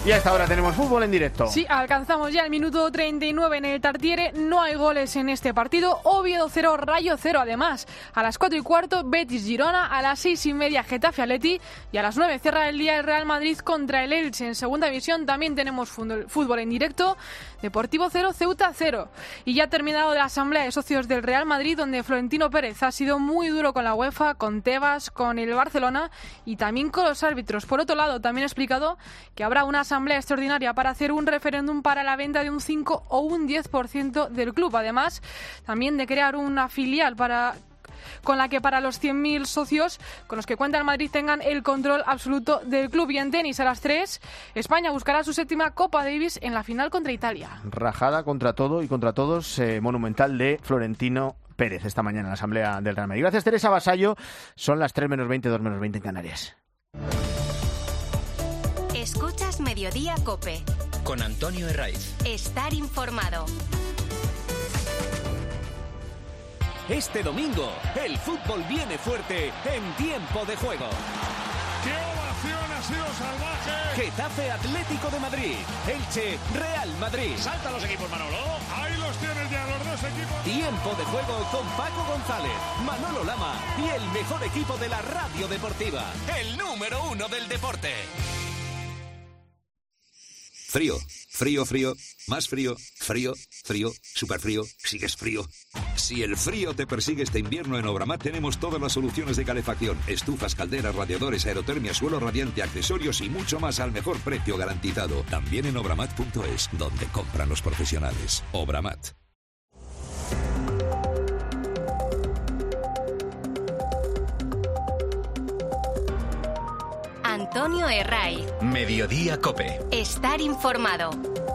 Y hasta ahora tenemos fútbol en directo. Sí, alcanzamos ya el minuto treinta y nueve en el Tartiere. No hay goles en este partido. Oviedo cero, Rayo cero. Además, a las cuatro y cuarto, Betis Girona. A las seis y media, Getafe Atleti. Y a las nueve cierra el día el Real Madrid contra el Elche. En segunda división también tenemos fútbol en directo. Deportivo cero, Ceuta cero. Y ya ha terminado la asamblea de socios del Real Madrid, donde Florentino Pérez ha sido muy duro con la UEFA, con Tebas, con el Barcelona y también con los árbitros. Por otro lado, también ha explicado que habrá una asamblea extraordinaria para hacer un referéndum para la venta de un cinco o un diez por ciento del club. Además, también de crear una filial para con la que para los cien mil socios con los que cuenta el Madrid tengan el control absoluto del club. Y en tenis, a las tres, España buscará su séptima Copa Davis en la final contra Italia. Rajada contra todo y contra todos, eh, monumental de Florentino Pérez esta mañana en la asamblea del Real Madrid. Gracias, Teresa Vasallo. Son las tres menos veinte, dos menos veinte en Canarias. Escuchas Mediodía COPE. Con Antonio Herraiz. Estar informado. Este domingo, el fútbol viene fuerte en Tiempo de Juego. ¡Qué ovación ha sido salvaje! Getafe Atlético de Madrid, Elche Real Madrid. Saltan los equipos, Manolo. Ahí los tienes ya, los dos equipos. Tiempo de Juego con Paco González, Manolo Lama y el mejor equipo de la radio deportiva. El número uno del deporte. Frío, frío, frío, más frío, frío, frío, súper frío, sigues frío. Si el frío te persigue este invierno, en Obramat tenemos todas las soluciones de calefacción, estufas, calderas, radiadores, aerotermia, suelo radiante, accesorios y mucho más al mejor precio garantizado. También en obramat punto es, donde compran los profesionales. Obramat. Antonio Herraiz. Mediodía COPE. Estar informado.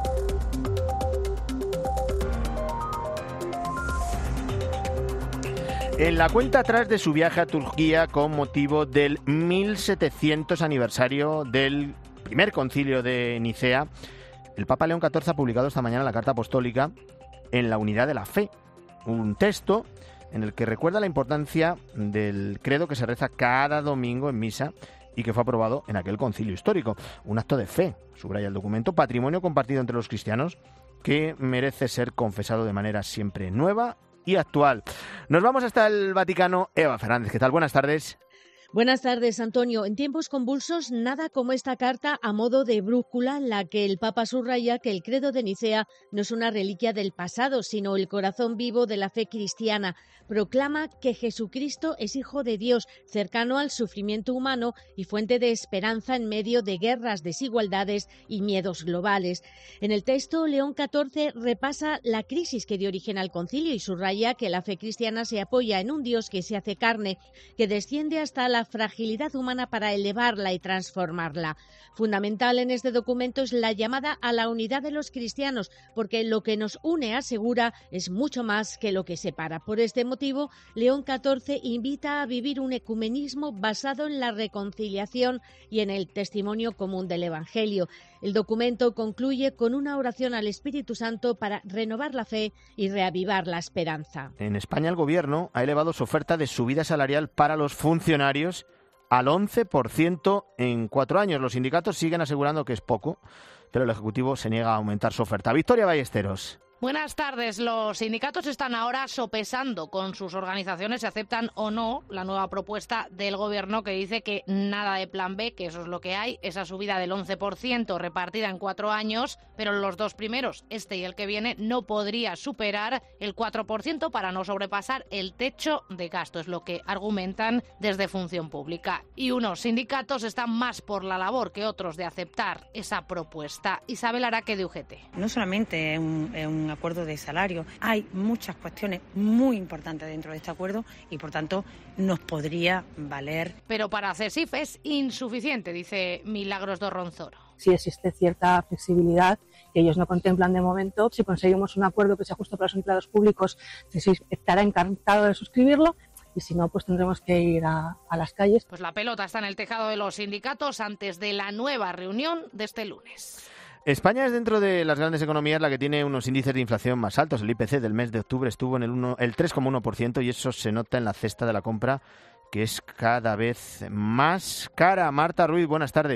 En la cuenta atrás de su viaje a Turquía con motivo del mil setecientos aniversario del primer concilio de Nicea, el Papa León catorce ha publicado esta mañana la Carta Apostólica en la unidad de la fe, un texto en el que recuerda la importancia del credo que se reza cada domingo en misa y que fue aprobado en aquel concilio histórico. Un acto de fe, subraya el documento, patrimonio compartido entre los cristianos que merece ser confesado de manera siempre nueva y actual. Nos vamos hasta el Vaticano. Eva Fernández, ¿qué tal? Buenas tardes. Buenas tardes, Antonio. En tiempos convulsos, nada como esta carta a modo de brújula en la que el Papa subraya que el credo de Nicea no es una reliquia del pasado, sino el corazón vivo de la fe cristiana. Proclama que Jesucristo es Hijo de Dios, cercano al sufrimiento humano y fuente de esperanza en medio de guerras, desigualdades y miedos globales. En el texto, León catorce repasa la crisis que dio origen al concilio y subraya que la fe cristiana se apoya en un Dios que se hace carne, que desciende hasta la fragilidad humana para elevarla y transformarla. Fundamental en este documento es la llamada a la unidad de los cristianos, porque lo que nos une, asegura, es mucho más que lo que separa. Por este motivo, León catorce invita a vivir un ecumenismo basado en la reconciliación y en el testimonio común del Evangelio. El documento concluye con una oración al Espíritu Santo para renovar la fe y reavivar la esperanza. En España, el Gobierno ha elevado su oferta de subida salarial para los funcionarios al once por ciento en cuatro años. Los sindicatos siguen asegurando que es poco, pero el Ejecutivo se niega a aumentar su oferta. Victoria Ballesteros. Buenas tardes. Los sindicatos están ahora sopesando con sus organizaciones si aceptan o no la nueva propuesta del Gobierno, que dice que nada de plan B, que eso es lo que hay, esa subida del once por ciento repartida en cuatro años, pero los dos primeros, este y el que viene, no podría superar el cuatro por ciento para no sobrepasar el techo de gasto, es lo que argumentan desde Función Pública. Y unos sindicatos están más por la labor que otros de aceptar esa propuesta. Isabel Araque, de U G T. No solamente es un, es un acuerdo de salario, hay muchas cuestiones muy importantes dentro de este acuerdo y por tanto nos podría valer. Pero para CESIF es insuficiente, dice Milagros Dorronzoro. Si existe cierta flexibilidad que ellos no contemplan de momento, si conseguimos un acuerdo que se ajuste para los empleados públicos, CESIF estará encantado de suscribirlo. Y si no, pues tendremos que ir a, a las calles. Pues la pelota está en el tejado de los sindicatos antes de la nueva reunión de este lunes. España es dentro de las grandes economías la que tiene unos índices de inflación más altos. El I P C del mes de octubre estuvo en el, uno, el tres coma uno por ciento y eso se nota en la cesta de la compra, que es cada vez más cara. Marta Ruiz, buenas tardes.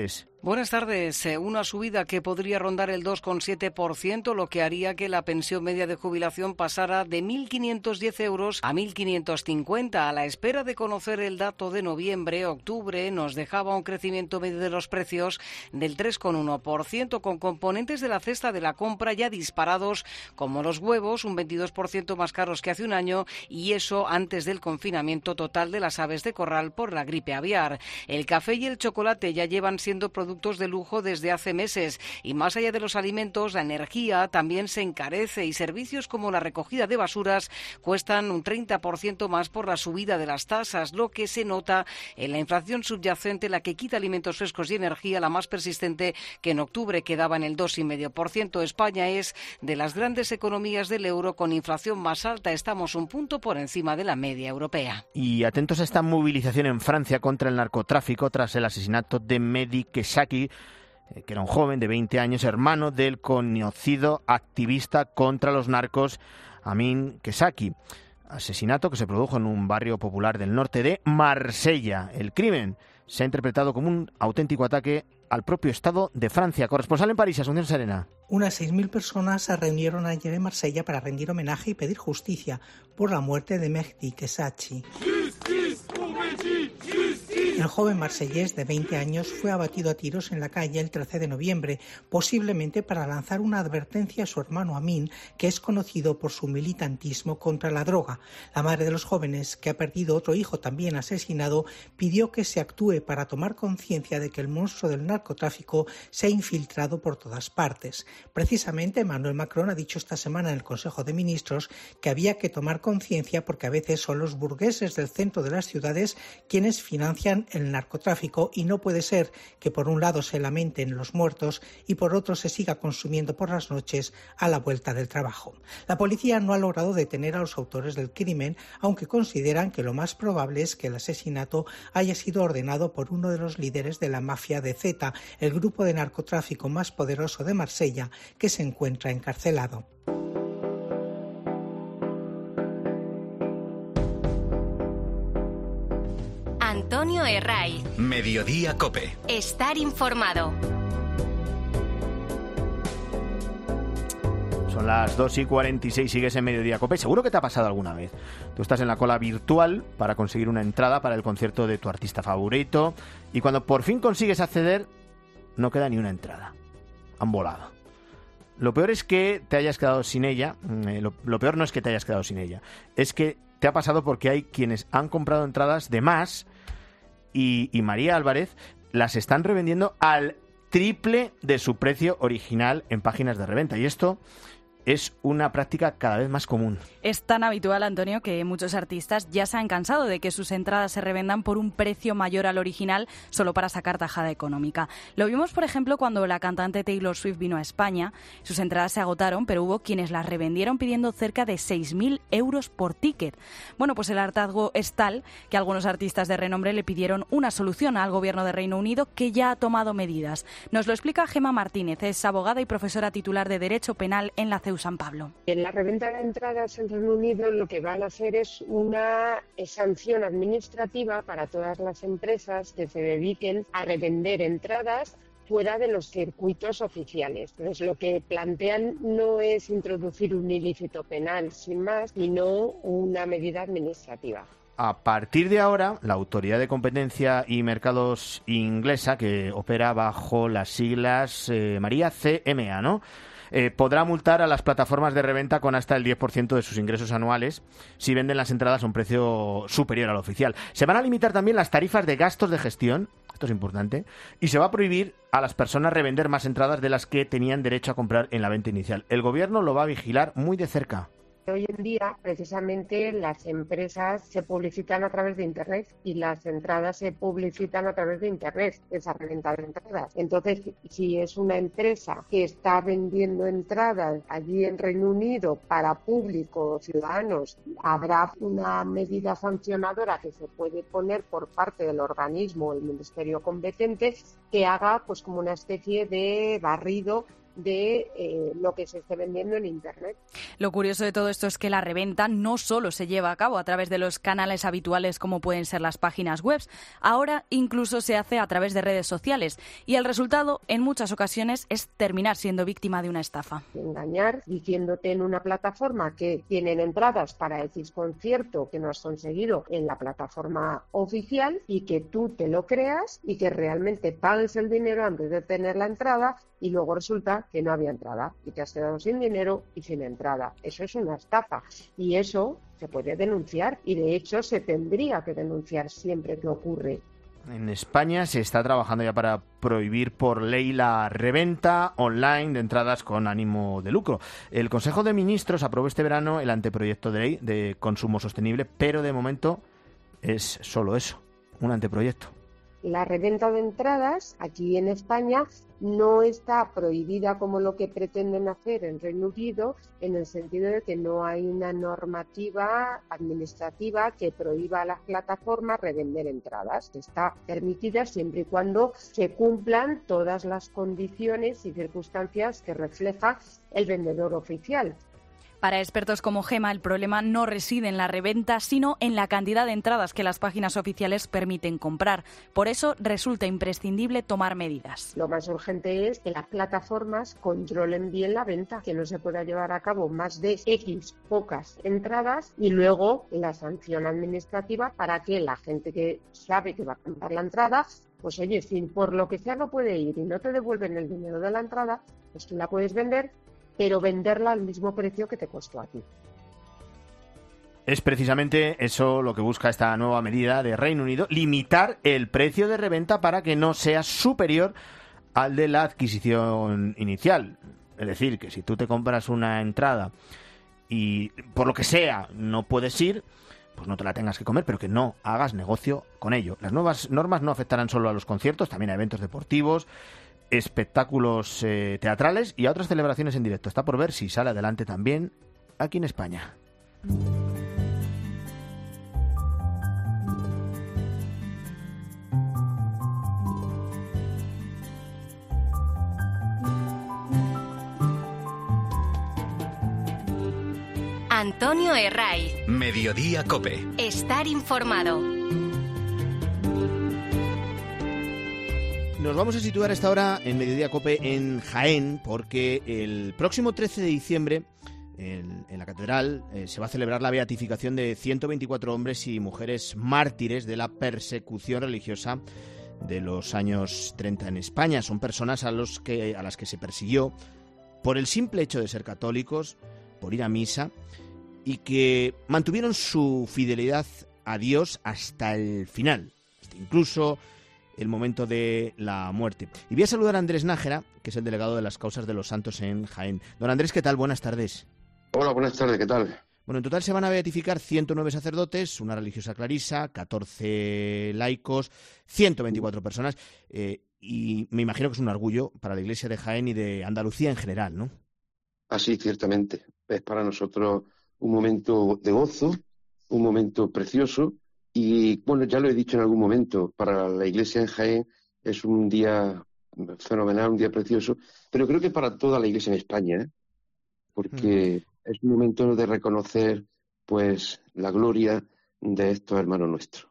Buenas tardes. Una subida que podría rondar el dos coma siete por ciento, lo que haría que la pensión media de jubilación pasara de mil quinientos diez euros a mil quinientos cincuenta. A la espera de conocer el dato de noviembre, octubre nos dejaba un crecimiento medio de los precios del tres coma uno por ciento, con componentes de la cesta de la compra ya disparados, como los huevos, un veintidós por ciento más caros que hace un año, y eso antes del confinamiento total de las aves de corral por la gripe aviar. El café y el chocolate ya llevan siendo productos de lujo desde hace meses, y más allá de los alimentos, la energía también se encarece y servicios como la recogida de basuras cuestan un treinta por ciento más por la subida de las tasas, lo que se nota en la inflación subyacente, la que quita alimentos frescos y energía, la más persistente, que en octubre quedaba en el dos coma cinco por ciento. España es de las grandes economías del euro con inflación más alta, estamos un punto por encima de la media europea. Y atentos a esta movilización en Francia contra el narcotráfico tras el asesinato de Mehdi Keshaki, que era un joven de veinte años, hermano del conocido activista contra los narcos Amin Keshaki. Asesinato que se produjo en un barrio popular del norte de Marsella. El crimen se ha interpretado como un auténtico ataque al propio Estado de Francia. Corresponsal en París, Asunción Serena. Unas seis mil personas se reunieron ayer en Marsella para rendir homenaje y pedir justicia por la muerte de Mehdi Keshaki. El joven marsellés de veinte años fue abatido a tiros en la calle el trece de noviembre, posiblemente para lanzar una advertencia a su hermano Amin, que es conocido por su militantismo contra la droga. La madre de los jóvenes, que ha perdido otro hijo también asesinado, pidió que se actúe para tomar conciencia de que el monstruo del narcotráfico se ha infiltrado por todas partes. Precisamente Emmanuel Macron ha dicho esta semana en el Consejo de Ministros que había que tomar conciencia porque a veces son los burgueses del centro de las ciudades quienes financian el narcotráfico, y no puede ser que por un lado se lamenten los muertos y por otro se siga consumiendo por las noches a la vuelta del trabajo. La policía no ha logrado detener a los autores del crimen, aunque consideran que lo más probable es que el asesinato haya sido ordenado por uno de los líderes de la mafia de Zeta, el grupo de narcotráfico más poderoso de Marsella, que se encuentra encarcelado. Antonio Herraiz. Mediodía COPE. Estar informado. Son las dos y cuarenta y seis, sigues en Mediodía COPE. Seguro que te ha pasado alguna vez. Tú estás en la cola virtual para conseguir una entrada para el concierto de tu artista favorito, y cuando por fin consigues acceder, no queda ni una entrada. Han volado. Lo peor es que te hayas quedado sin ella. Eh, lo, lo peor no es que te hayas quedado sin ella. Es que te ha pasado porque hay quienes han comprado entradas de más y, y María Álvarez las están revendiendo al triple de su precio original en páginas de reventa. Y esto es una práctica cada vez más común. Es tan habitual, Antonio, que muchos artistas ya se han cansado de que sus entradas se revendan por un precio mayor al original solo para sacar tajada económica. Lo vimos, por ejemplo, cuando la cantante Taylor Swift vino a España. Sus entradas se agotaron, pero hubo quienes las revendieron pidiendo cerca de seis mil euros por ticket. Bueno, pues el hartazgo es tal que algunos artistas de renombre le pidieron una solución al gobierno de Reino Unido, que ya ha tomado medidas. Nos lo explica Gemma Martínez, es abogada y profesora titular de Derecho Penal en la C E U San Pablo. En la reventa de entradas en Reino Unido lo que van a hacer es una sanción administrativa para todas las empresas que se dediquen a revender entradas fuera de los circuitos oficiales. Entonces, lo que plantean no es introducir un ilícito penal sin más, sino una medida administrativa. A partir de ahora, la Autoridad de Competencia y Mercados inglesa, que opera bajo las siglas eh, María C M A, ¿no? Eh, podrá multar a las plataformas de reventa con hasta el diez por ciento de sus ingresos anuales si venden las entradas a un precio superior al oficial. Se van a limitar también las tarifas de gastos de gestión, esto es importante, y se va a prohibir a las personas revender más entradas de las que tenían derecho a comprar en la venta inicial. El gobierno lo va a vigilar muy de cerca. Hoy en día, precisamente, las empresas se publicitan a través de Internet y las entradas se publicitan a través de Internet, esa reventa de entradas. Entonces, si es una empresa que está vendiendo entradas allí en Reino Unido para público, ciudadanos, habrá una medida sancionadora que se puede poner por parte del organismo, el ministerio competente, que haga pues como una especie de barrido de eh, lo que se esté vendiendo en Internet. Lo curioso de todo esto es que la reventa no solo se lleva a cabo a través de los canales habituales como pueden ser las páginas web, ahora incluso se hace a través de redes sociales y el resultado en muchas ocasiones es terminar siendo víctima de una estafa. Engañar diciéndote en una plataforma que tienen entradas para X concierto que no has conseguido en la plataforma oficial y que tú te lo creas y que realmente pagues el dinero antes de tener la entrada y luego resulta que no había entrada y te has quedado sin dinero y sin entrada. Eso es una estafa y eso se puede denunciar y de hecho se tendría que denunciar siempre que ocurre. En España se está trabajando ya para prohibir por ley la reventa online de entradas con ánimo de lucro. El Consejo de Ministros aprobó este verano el anteproyecto de ley de consumo sostenible, pero de momento es solo eso, un anteproyecto. La reventa de entradas aquí en España no está prohibida como lo que pretenden hacer en Reino Unido, en el sentido de que no hay una normativa administrativa que prohíba a las plataformas revender entradas. Está permitida siempre y cuando se cumplan todas las condiciones y circunstancias que refleja el vendedor oficial. Para expertos como Gema, el problema no reside en la reventa, sino en la cantidad de entradas que las páginas oficiales permiten comprar. Por eso resulta imprescindible tomar medidas. Lo más urgente es que las plataformas controlen bien la venta, que no se pueda llevar a cabo más de X pocas entradas y luego la sanción administrativa para que la gente que sabe que va a comprar la entrada, pues oye, si por lo que sea no puede ir y no te devuelven el dinero de la entrada, pues tú la puedes vender, pero venderla al mismo precio que te costó a ti. Es precisamente eso lo que busca esta nueva medida de Reino Unido, limitar el precio de reventa para que no sea superior al de la adquisición inicial. Es decir, que si tú te compras una entrada y por lo que sea no puedes ir, pues no te la tengas que comer, pero que no hagas negocio con ello. Las nuevas normas no afectarán solo a los conciertos, también a eventos deportivos, espectáculos eh, teatrales y a otras celebraciones en directo. Está por ver si sale adelante también aquí en España. Antonio Herraiz. Mediodía Cope. Estar informado. Nos vamos a situar a esta hora en Mediodía Cope en Jaén, porque el próximo trece de diciembre en, en la catedral eh, se va a celebrar la beatificación de ciento veinticuatro hombres y mujeres mártires de la persecución religiosa de los años treinta en España. Son personas a, los que, a las que se persiguió por el simple hecho de ser católicos, por ir a misa, y que mantuvieron su fidelidad a Dios hasta el final, hasta incluso el momento de la muerte. Y voy a saludar a Andrés Nájera, que es el delegado de las causas de los santos en Jaén. Don Andrés, ¿qué tal? Buenas tardes. Hola, buenas tardes, ¿qué tal? Bueno, en total se van a beatificar ciento nueve sacerdotes, una religiosa clarisa, catorce laicos, ciento veinticuatro personas, eh, y me imagino que es un orgullo para la Iglesia de Jaén y de Andalucía en general, ¿no? Así, ciertamente. Es para nosotros un momento de gozo, un momento precioso. Y, bueno, ya lo he dicho en algún momento, para la Iglesia en Jaén es un día fenomenal, un día precioso, pero creo que para toda la Iglesia en España, ¿eh? Porque mm. es un momento de reconocer, pues, la gloria de estos hermanos nuestros.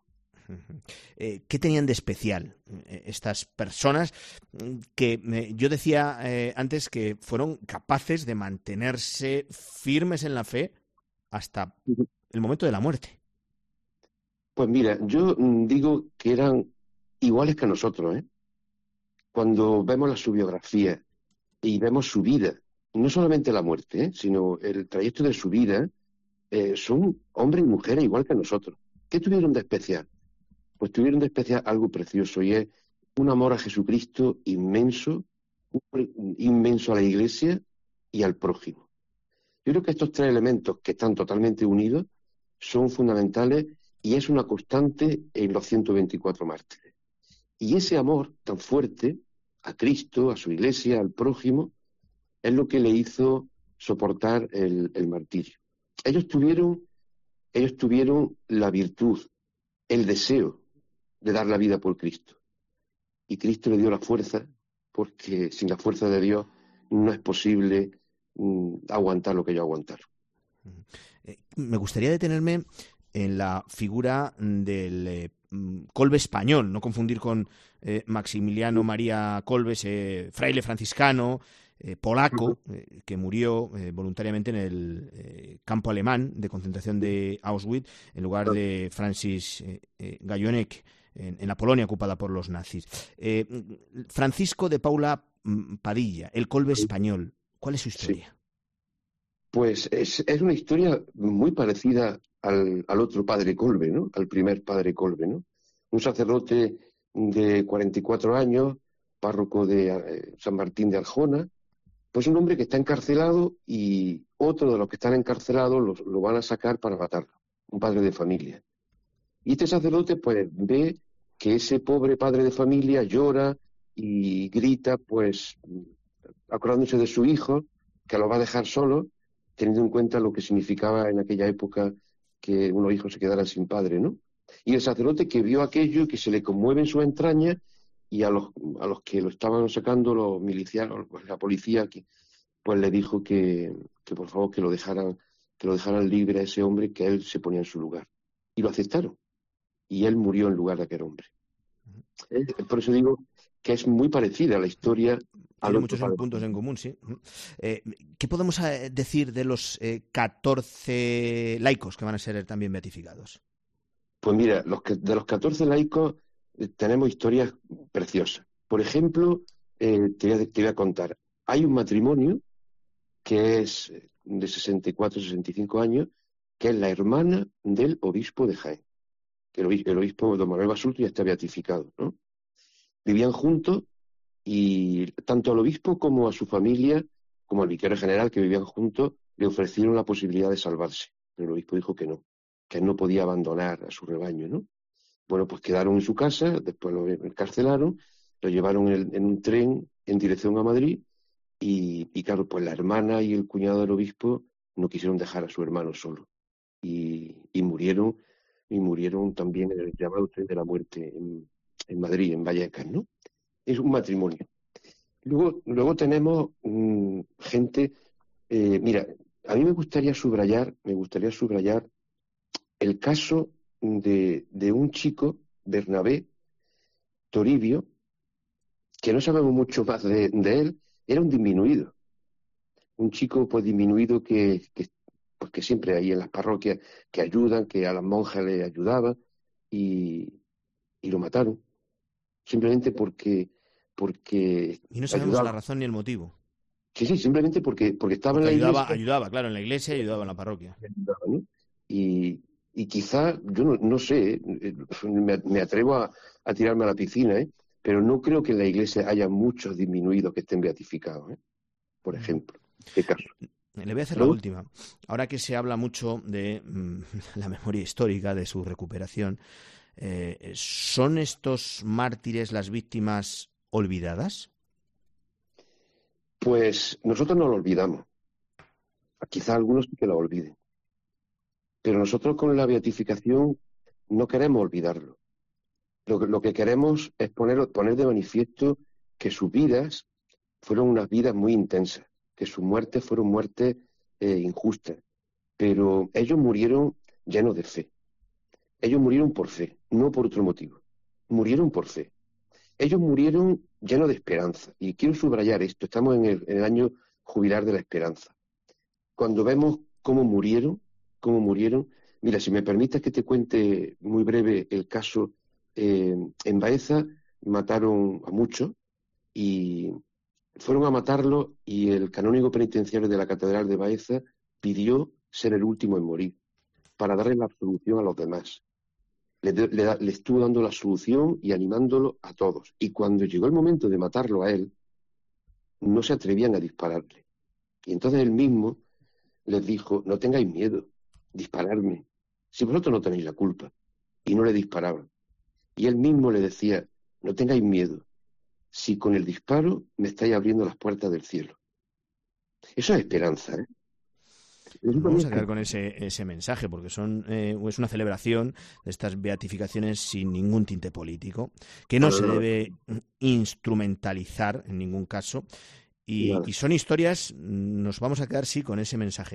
Eh, ¿Qué tenían de especial eh, estas personas que eh, yo decía eh, antes que fueron capaces de mantenerse firmes en la fe hasta el momento de la muerte? Pues mira, yo digo que eran iguales que nosotros, ¿eh? Cuando vemos la su biografía y vemos su vida, no solamente la muerte, ¿eh? Sino el trayecto de su vida, eh, son hombres y mujeres igual que nosotros. ¿Qué tuvieron de especial? Pues tuvieron de especial algo precioso y es un amor a Jesucristo inmenso, inmenso a la Iglesia y al prójimo. Yo creo que estos tres elementos que están totalmente unidos son fundamentales y es una constante en los ciento veinticuatro mártires. Y ese amor tan fuerte a Cristo, a su Iglesia, al prójimo, es lo que le hizo soportar el, el martirio. Ellos tuvieron, ellos tuvieron la virtud, el deseo de dar la vida por Cristo. Y Cristo le dio la fuerza, porque sin la fuerza de Dios no es posible mm, aguantar lo que yo aguantaron. Eh, me gustaría detenerme en la figura del eh, Colbe español, no confundir con eh, Maximiliano María Colbes, eh, fraile franciscano, eh, polaco, eh, que murió eh, voluntariamente en el eh, campo alemán de concentración de Auschwitz, en lugar de Francis eh, eh, Gallonek, en, en la Polonia ocupada por los nazis. Eh, Francisco de Paula Padilla, el Colbe español, ¿cuál es su historia? Sí. Pues es, es una historia muy parecida al, al otro padre Colbe, ¿no? Al primer padre Colbe, ¿no? Un sacerdote de cuarenta y cuatro años, párroco de eh, San Martín de Arjona, pues un hombre que está encarcelado y otro de los que están encarcelados lo, lo van a sacar para matarlo, un padre de familia. Y este sacerdote pues ve que ese pobre padre de familia llora y grita, pues acordándose de su hijo, que lo va a dejar solo, teniendo en cuenta lo que significaba en aquella época que unos hijos se quedaran sin padre, ¿no? Y el sacerdote que vio aquello, que se le conmueve en su entraña, y a los, a los que lo estaban sacando, los milicianos, pues la policía, que, pues le dijo que, que por favor que lo dejaran, que lo dejaran libre a ese hombre, que él se ponía en su lugar. Y lo aceptaron. Y él murió en lugar de aquel hombre. Uh-huh. Por eso digo que es muy parecida a la historia. Hay muchos padre. puntos en común, sí. Eh, ¿Qué podemos decir de los eh, catorce laicos que van a ser también beatificados? Pues mira, los que, de los catorce laicos eh, tenemos historias preciosas. Por ejemplo, eh, te, voy a, te voy a contar, hay un matrimonio que es de sesenta y cuatro, sesenta y cinco años, que es la hermana del obispo de Jaén. El obispo, el obispo don Manuel Basulto ya está beatificado, ¿no? Vivían juntos y tanto al obispo como a su familia, como al vicario general que vivían juntos, le ofrecieron la posibilidad de salvarse. Pero el obispo dijo que no, que él no podía abandonar a su rebaño, ¿no? Bueno, pues quedaron en su casa, después lo encarcelaron, lo llevaron en, en un tren en dirección a Madrid y, y claro, pues la hermana y el cuñado del obispo no quisieron dejar a su hermano solo y, y murieron y murieron también en el llamado tren de la muerte en, en Madrid, en Vallecas, ¿no? Es un matrimonio. Luego, luego tenemos mmm, gente, eh, mira, a mí me gustaría subrayar, me gustaría subrayar el caso de, de un chico, Bernabé Toribio, que no sabemos mucho más de, de él, era un disminuido. Un chico pues disminuido que, que, pues, que siempre ahí en las parroquias que ayudan, que a las monjas le ayudaba y, y lo mataron. Simplemente porque... porque y no sabemos ayudaba. La razón ni el motivo. Sí, sí, simplemente porque, porque estaba porque en la ayudaba, iglesia. Ayudaba, claro, en la iglesia y ayudaba en la parroquia. Ayudaba, ¿no? Y, y quizá, yo no, no sé, me, me atrevo a, a tirarme a la piscina, ¿eh? Pero no creo que en la iglesia haya muchos disminuidos que estén beatificados, ¿eh? Por ejemplo. ¿Qué caso? Le voy a hacer ¿no? la última. Ahora que se habla mucho de mmm, la memoria histórica, de su recuperación, eh, ¿son estos mártires las víctimas olvidadas? Pues nosotros no lo olvidamos. Quizá algunos sí que lo olviden. Pero nosotros con la beatificación no queremos olvidarlo. Lo que, lo que queremos es poner, poner de manifiesto que sus vidas fueron unas vidas muy intensas, que sus muertes fueron muertes eh, injustas. Pero ellos murieron llenos de fe. Ellos murieron por fe, no por otro motivo. Murieron por fe. Ellos murieron llenos de esperanza. Y quiero subrayar esto. Estamos en el, en el año jubilar de la esperanza. Cuando vemos cómo murieron, cómo murieron... Mira, si me permites que te cuente muy breve el caso. Eh, en Baeza mataron a muchos y fueron a matarlo y el canónigo penitenciario de la Catedral de Baeza pidió ser el último en morir para darle la absolución a los demás. Le, le, le estuvo dando la absolución y animándolo a todos. Y cuando llegó el momento de matarlo a él, no se atrevían a dispararle. Y entonces él mismo les dijo, no tengáis miedo, dispararme, si vosotros no tenéis la culpa. Y no le disparaban. Y él mismo le decía, no tengáis miedo, si con el disparo me estáis abriendo las puertas del cielo. Eso es esperanza, ¿eh? Nos vamos a quedar con ese, ese mensaje, porque son eh, es una celebración de estas beatificaciones sin ningún tinte político, que no se debe instrumentalizar en ningún caso, Y, Vale. y son historias, nos vamos a quedar, sí, con ese mensaje.